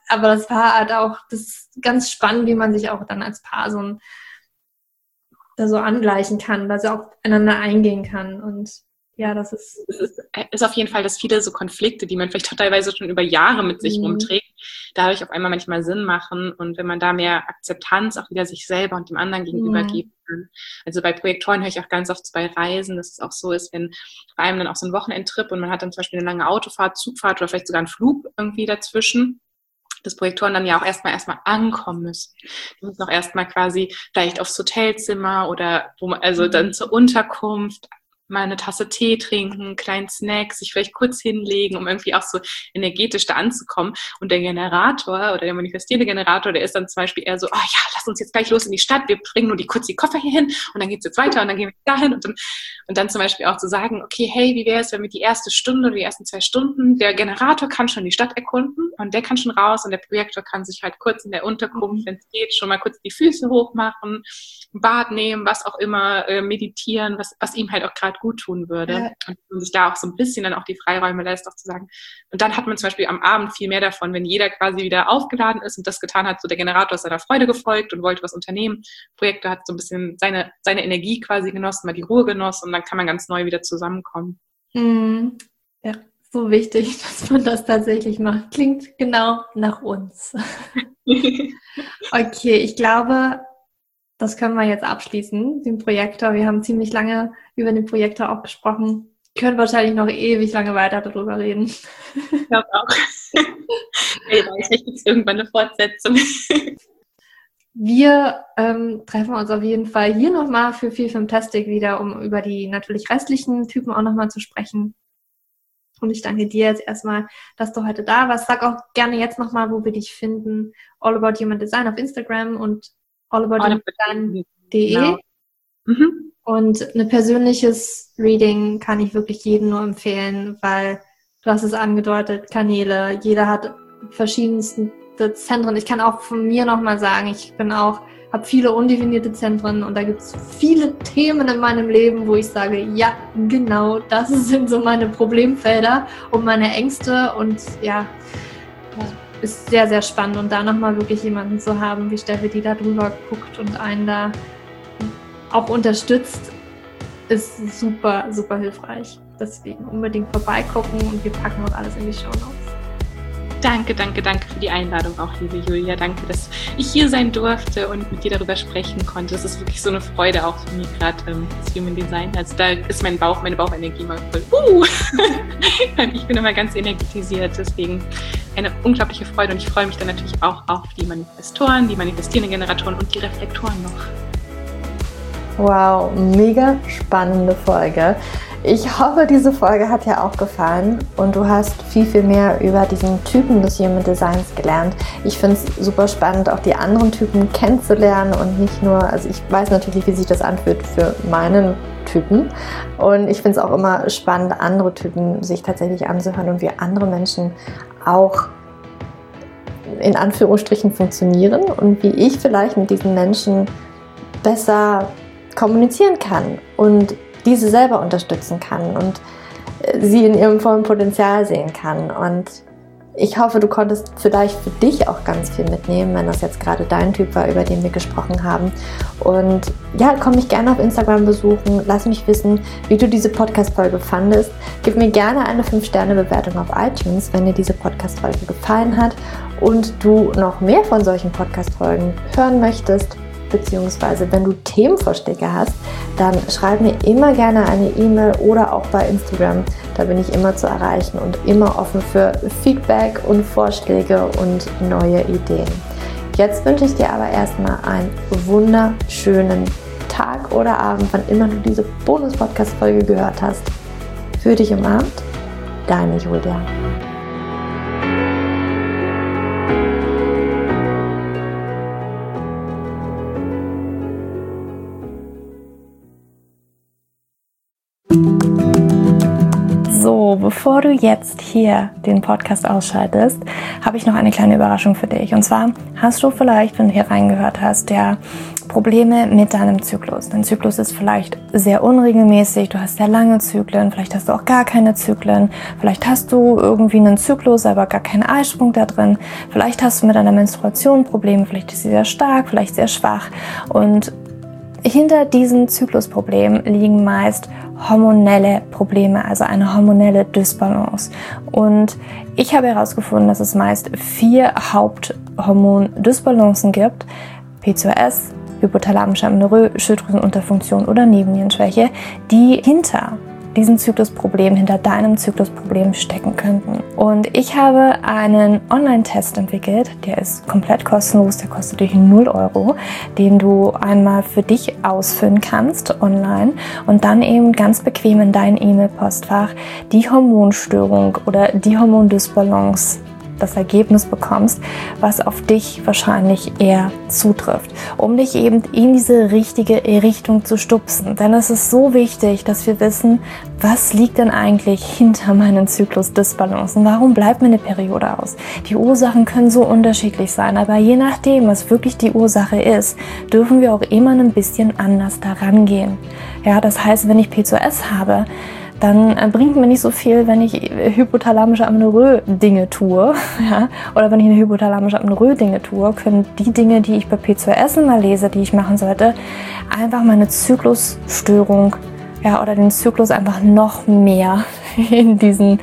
aber das war halt auch, das ist ganz spannend, wie man sich auch dann als Paar so, ein, da so angleichen kann, dass er auch einander eingehen kann. Und ja, das ist... Es ist, ist auf jeden Fall, dass viele so Konflikte, die man vielleicht teilweise schon über Jahre mit sich mhm. rumträgt, dadurch auf einmal manchmal Sinn machen. Und wenn man da mehr Akzeptanz auch wieder sich selber und dem anderen gegenüber mhm. geben kann. Also bei Projektoren höre ich auch ganz oft bei Reisen, dass es auch so ist, wenn bei einem dann auch so ein Wochenendtrip und man hat dann zum Beispiel eine lange Autofahrt, Zugfahrt oder vielleicht sogar einen Flug irgendwie dazwischen, dass Projektoren dann ja auch erstmal erstmal ankommen müssen. Die müssen auch erstmal quasi vielleicht aufs Hotelzimmer oder wo man, also dann zur Unterkunft mal eine Tasse Tee trinken, einen kleinen Snack, sich vielleicht kurz hinlegen, um irgendwie auch so energetisch da anzukommen. Und der Generator oder der manifestierende Generator, der ist dann zum Beispiel eher so, ah oh ja, lass uns jetzt gleich los in die Stadt, wir bringen nur die kurz die Koffer hier hin und dann geht's jetzt weiter und dann gehen wir dahin. Und dann, und dann zum Beispiel auch zu sagen, okay, hey, wie wäre es, wenn wir die erste Stunde oder die ersten zwei Stunden, der Generator kann schon die Stadt erkunden und der kann schon raus und der Projektor kann sich halt kurz in der Unterkunft, wenn es geht, schon mal kurz die Füße hochmachen, ein Bad nehmen, was auch immer, äh, meditieren, was, was ihm halt auch gerade gut tun würde. Ja. Und man sich da auch so ein bisschen dann auch die Freiräume lässt, auch zu sagen. Und dann hat man zum Beispiel am Abend viel mehr davon, wenn jeder quasi wieder aufgeladen ist und das getan hat, so der Generator ist seiner Freude gefolgt und wollte was unternehmen. Projektor hat so ein bisschen seine, seine Energie quasi genossen, mal die Ruhe genossen und dann kann man ganz neu wieder zusammenkommen. Mhm. Ja, so wichtig, dass man das tatsächlich macht. Klingt genau nach uns. Okay, ich glaube, das können wir jetzt abschließen, den Projektor. Wir haben ziemlich lange über den Projektor auch gesprochen. Wir können wahrscheinlich noch ewig lange weiter darüber reden. Ich glaube auch. Vielleicht gibt es irgendwann eine Fortsetzung. Wir ähm, treffen uns auf jeden Fall hier nochmal für Feel Fantastic wieder, um über die natürlich restlichen Typen auch nochmal zu sprechen. Und ich danke dir jetzt erstmal, dass du heute da warst. Sag auch gerne jetzt nochmal, wo wir dich finden. All About Human Design auf Instagram und all about human design punkt de. Genau. Mhm. Und ein persönliches Reading kann ich wirklich jedem nur empfehlen, weil du hast es angedeutet, Kanäle, jeder hat verschiedenste Zentren. Ich kann auch von mir nochmal sagen, ich bin auch, habe viele undefinierte Zentren und da gibt es viele Themen in meinem Leben, wo ich sage, ja, genau, das sind so meine Problemfelder und meine Ängste und ja, ist sehr, sehr spannend und da nochmal wirklich jemanden zu haben, wie Steffi, die da drüber guckt und einen da auch unterstützt, ist super, super hilfreich. Deswegen unbedingt vorbeigucken und wir packen auch alles in die Shownotes. Danke, danke, danke für die Einladung auch, liebe Julia. Danke, dass ich hier sein durfte und mit dir darüber sprechen konnte. Das ist wirklich so eine Freude auch für mich gerade, ähm, das Human Design. Also da ist mein Bauch, meine Bauchenergie mal voll. Uh! Ich bin immer ganz energetisiert, deswegen eine unglaubliche Freude und ich freue mich dann natürlich auch auf die Manifestoren, die manifestierenden Generatoren und die Reflektoren noch. Wow, mega spannende Folge. Ich hoffe, diese Folge hat dir auch gefallen und du hast viel, viel mehr über diesen Typen des Human Designs gelernt. Ich finde es super spannend, auch die anderen Typen kennenzulernen und nicht nur, also ich weiß natürlich, wie sich das anfühlt für meinen Typen und ich finde es auch immer spannend, andere Typen sich tatsächlich anzuhören und wie andere Menschen auch in Anführungsstrichen funktionieren und wie ich vielleicht mit diesen Menschen besser kommunizieren kann und diese selber unterstützen kann und sie in ihrem vollen Potenzial sehen kann. Und ich hoffe, du konntest vielleicht für dich auch ganz viel mitnehmen, wenn das jetzt gerade dein Typ war, über den wir gesprochen haben. Und ja, komm mich gerne auf Instagram besuchen. Lass mich wissen, wie du diese Podcast-Folge fandest. Gib mir gerne eine fünf Sterne Bewertung auf iTunes, wenn dir diese Podcast-Folge gefallen hat und du noch mehr von solchen Podcast-Folgen hören möchtest. Beziehungsweise wenn du Themenvorschläge hast, dann schreib mir immer gerne eine E-Mail oder auch bei Instagram. Da bin ich immer zu erreichen und immer offen für Feedback und Vorschläge und neue Ideen. Jetzt wünsche ich dir aber erstmal einen wunderschönen Tag oder Abend, wann immer du diese Bonus-Podcast-Folge gehört hast. Für dich umarmt, deine Julia. bevor du jetzt hier den Podcast ausschaltest, habe ich noch eine kleine Überraschung für dich. Und zwar hast du vielleicht, wenn du hier reingehört hast, ja Probleme mit deinem Zyklus. Dein Zyklus ist vielleicht sehr unregelmäßig, du hast sehr lange Zyklen, vielleicht hast du auch gar keine Zyklen, vielleicht hast du irgendwie einen Zyklus, aber gar keinen Eisprung da drin, vielleicht hast du mit deiner Menstruation Probleme, vielleicht ist sie sehr stark, vielleicht sehr schwach. Und hinter diesen Zyklusproblemen liegen meist hormonelle Probleme, also eine hormonelle Dysbalance. Und ich habe herausgefunden, dass es meist vier Haupthormon-Dysbalancen gibt: P C O S, hypothalamische Amenorrhoe, Schilddrüsenunterfunktion oder Nebennierenschwäche, die hinter diesen Zyklusproblem, hinter deinem Zyklusproblem stecken könnten. Und ich habe einen Online-Test entwickelt, der ist komplett kostenlos, der kostet dich null Euro, den du einmal für dich ausfüllen kannst online und dann eben ganz bequem in dein E-Mail-Postfach die Hormonstörung oder die Hormondysbalance, das Ergebnis bekommst, was auf dich wahrscheinlich eher zutrifft, um dich eben in diese richtige Richtung zu stupsen. Denn es ist so wichtig, dass wir wissen, was liegt denn eigentlich hinter meinen Zyklusdysbalancen? Warum bleibt mir eine Periode aus? Die Ursachen können so unterschiedlich sein, aber je nachdem, was wirklich die Ursache ist, dürfen wir auch immer ein bisschen anders daran gehen. Ja, das heißt, wenn ich P C O S habe, dann bringt mir nicht so viel, wenn ich hypothalamische Amenorrhoe Dinge tue, ja, oder wenn ich eine hypothalamische Amenorrhoe Dinge tue, können die Dinge, die ich bei P C O S immer lese, die ich machen sollte, einfach meine Zyklusstörung, ja, oder den Zyklus einfach noch mehr in diesen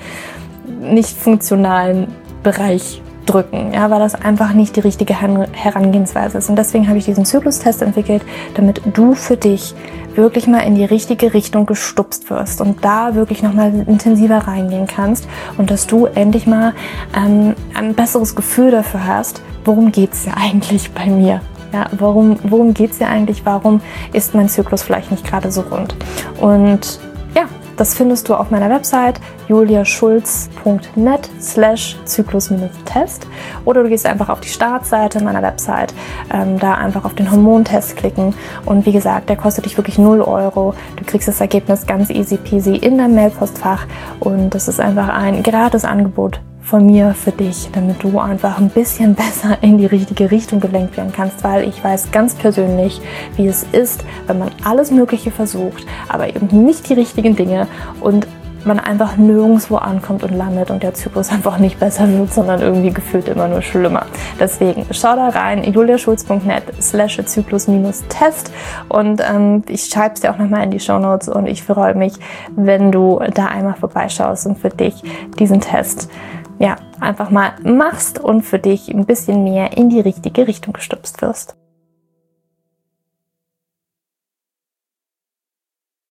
nicht funktionalen Bereich drücken, ja, weil das einfach nicht die richtige Herangehensweise ist. Und deswegen habe ich diesen Zyklustest entwickelt, damit du für dich wirklich mal in die richtige Richtung gestupst wirst und da wirklich nochmal intensiver reingehen kannst und dass du endlich mal ähm, ein besseres Gefühl dafür hast, worum geht's ja eigentlich bei mir? Ja, warum, worum geht's ja eigentlich? Warum ist mein Zyklus vielleicht nicht gerade so rund? Und ja, das findest du auf meiner Website juliaschulz punkt net slash zyklus-test oder du gehst einfach auf die Startseite meiner Website, ähm, da einfach auf den Hormontest klicken und wie gesagt, der kostet dich wirklich null Euro. Du kriegst das Ergebnis ganz easy peasy in dein Mailpostfach und das ist einfach ein gratis Angebot von mir für dich, damit du einfach ein bisschen besser in die richtige Richtung gelenkt werden kannst, weil ich weiß ganz persönlich, wie es ist, wenn man alles Mögliche versucht, aber eben nicht die richtigen Dinge und man einfach nirgendwo ankommt und landet und der Zyklus einfach nicht besser wird, sondern irgendwie gefühlt immer nur schlimmer. Deswegen schau da rein, juliaschulz punkt net slash zyklus-test und ähm, ich schreibe es dir auch nochmal in die Shownotes und ich freue mich, wenn du da einmal vorbeischaust und für dich diesen Test ja, einfach mal machst und für dich ein bisschen mehr in die richtige Richtung gestupst wirst.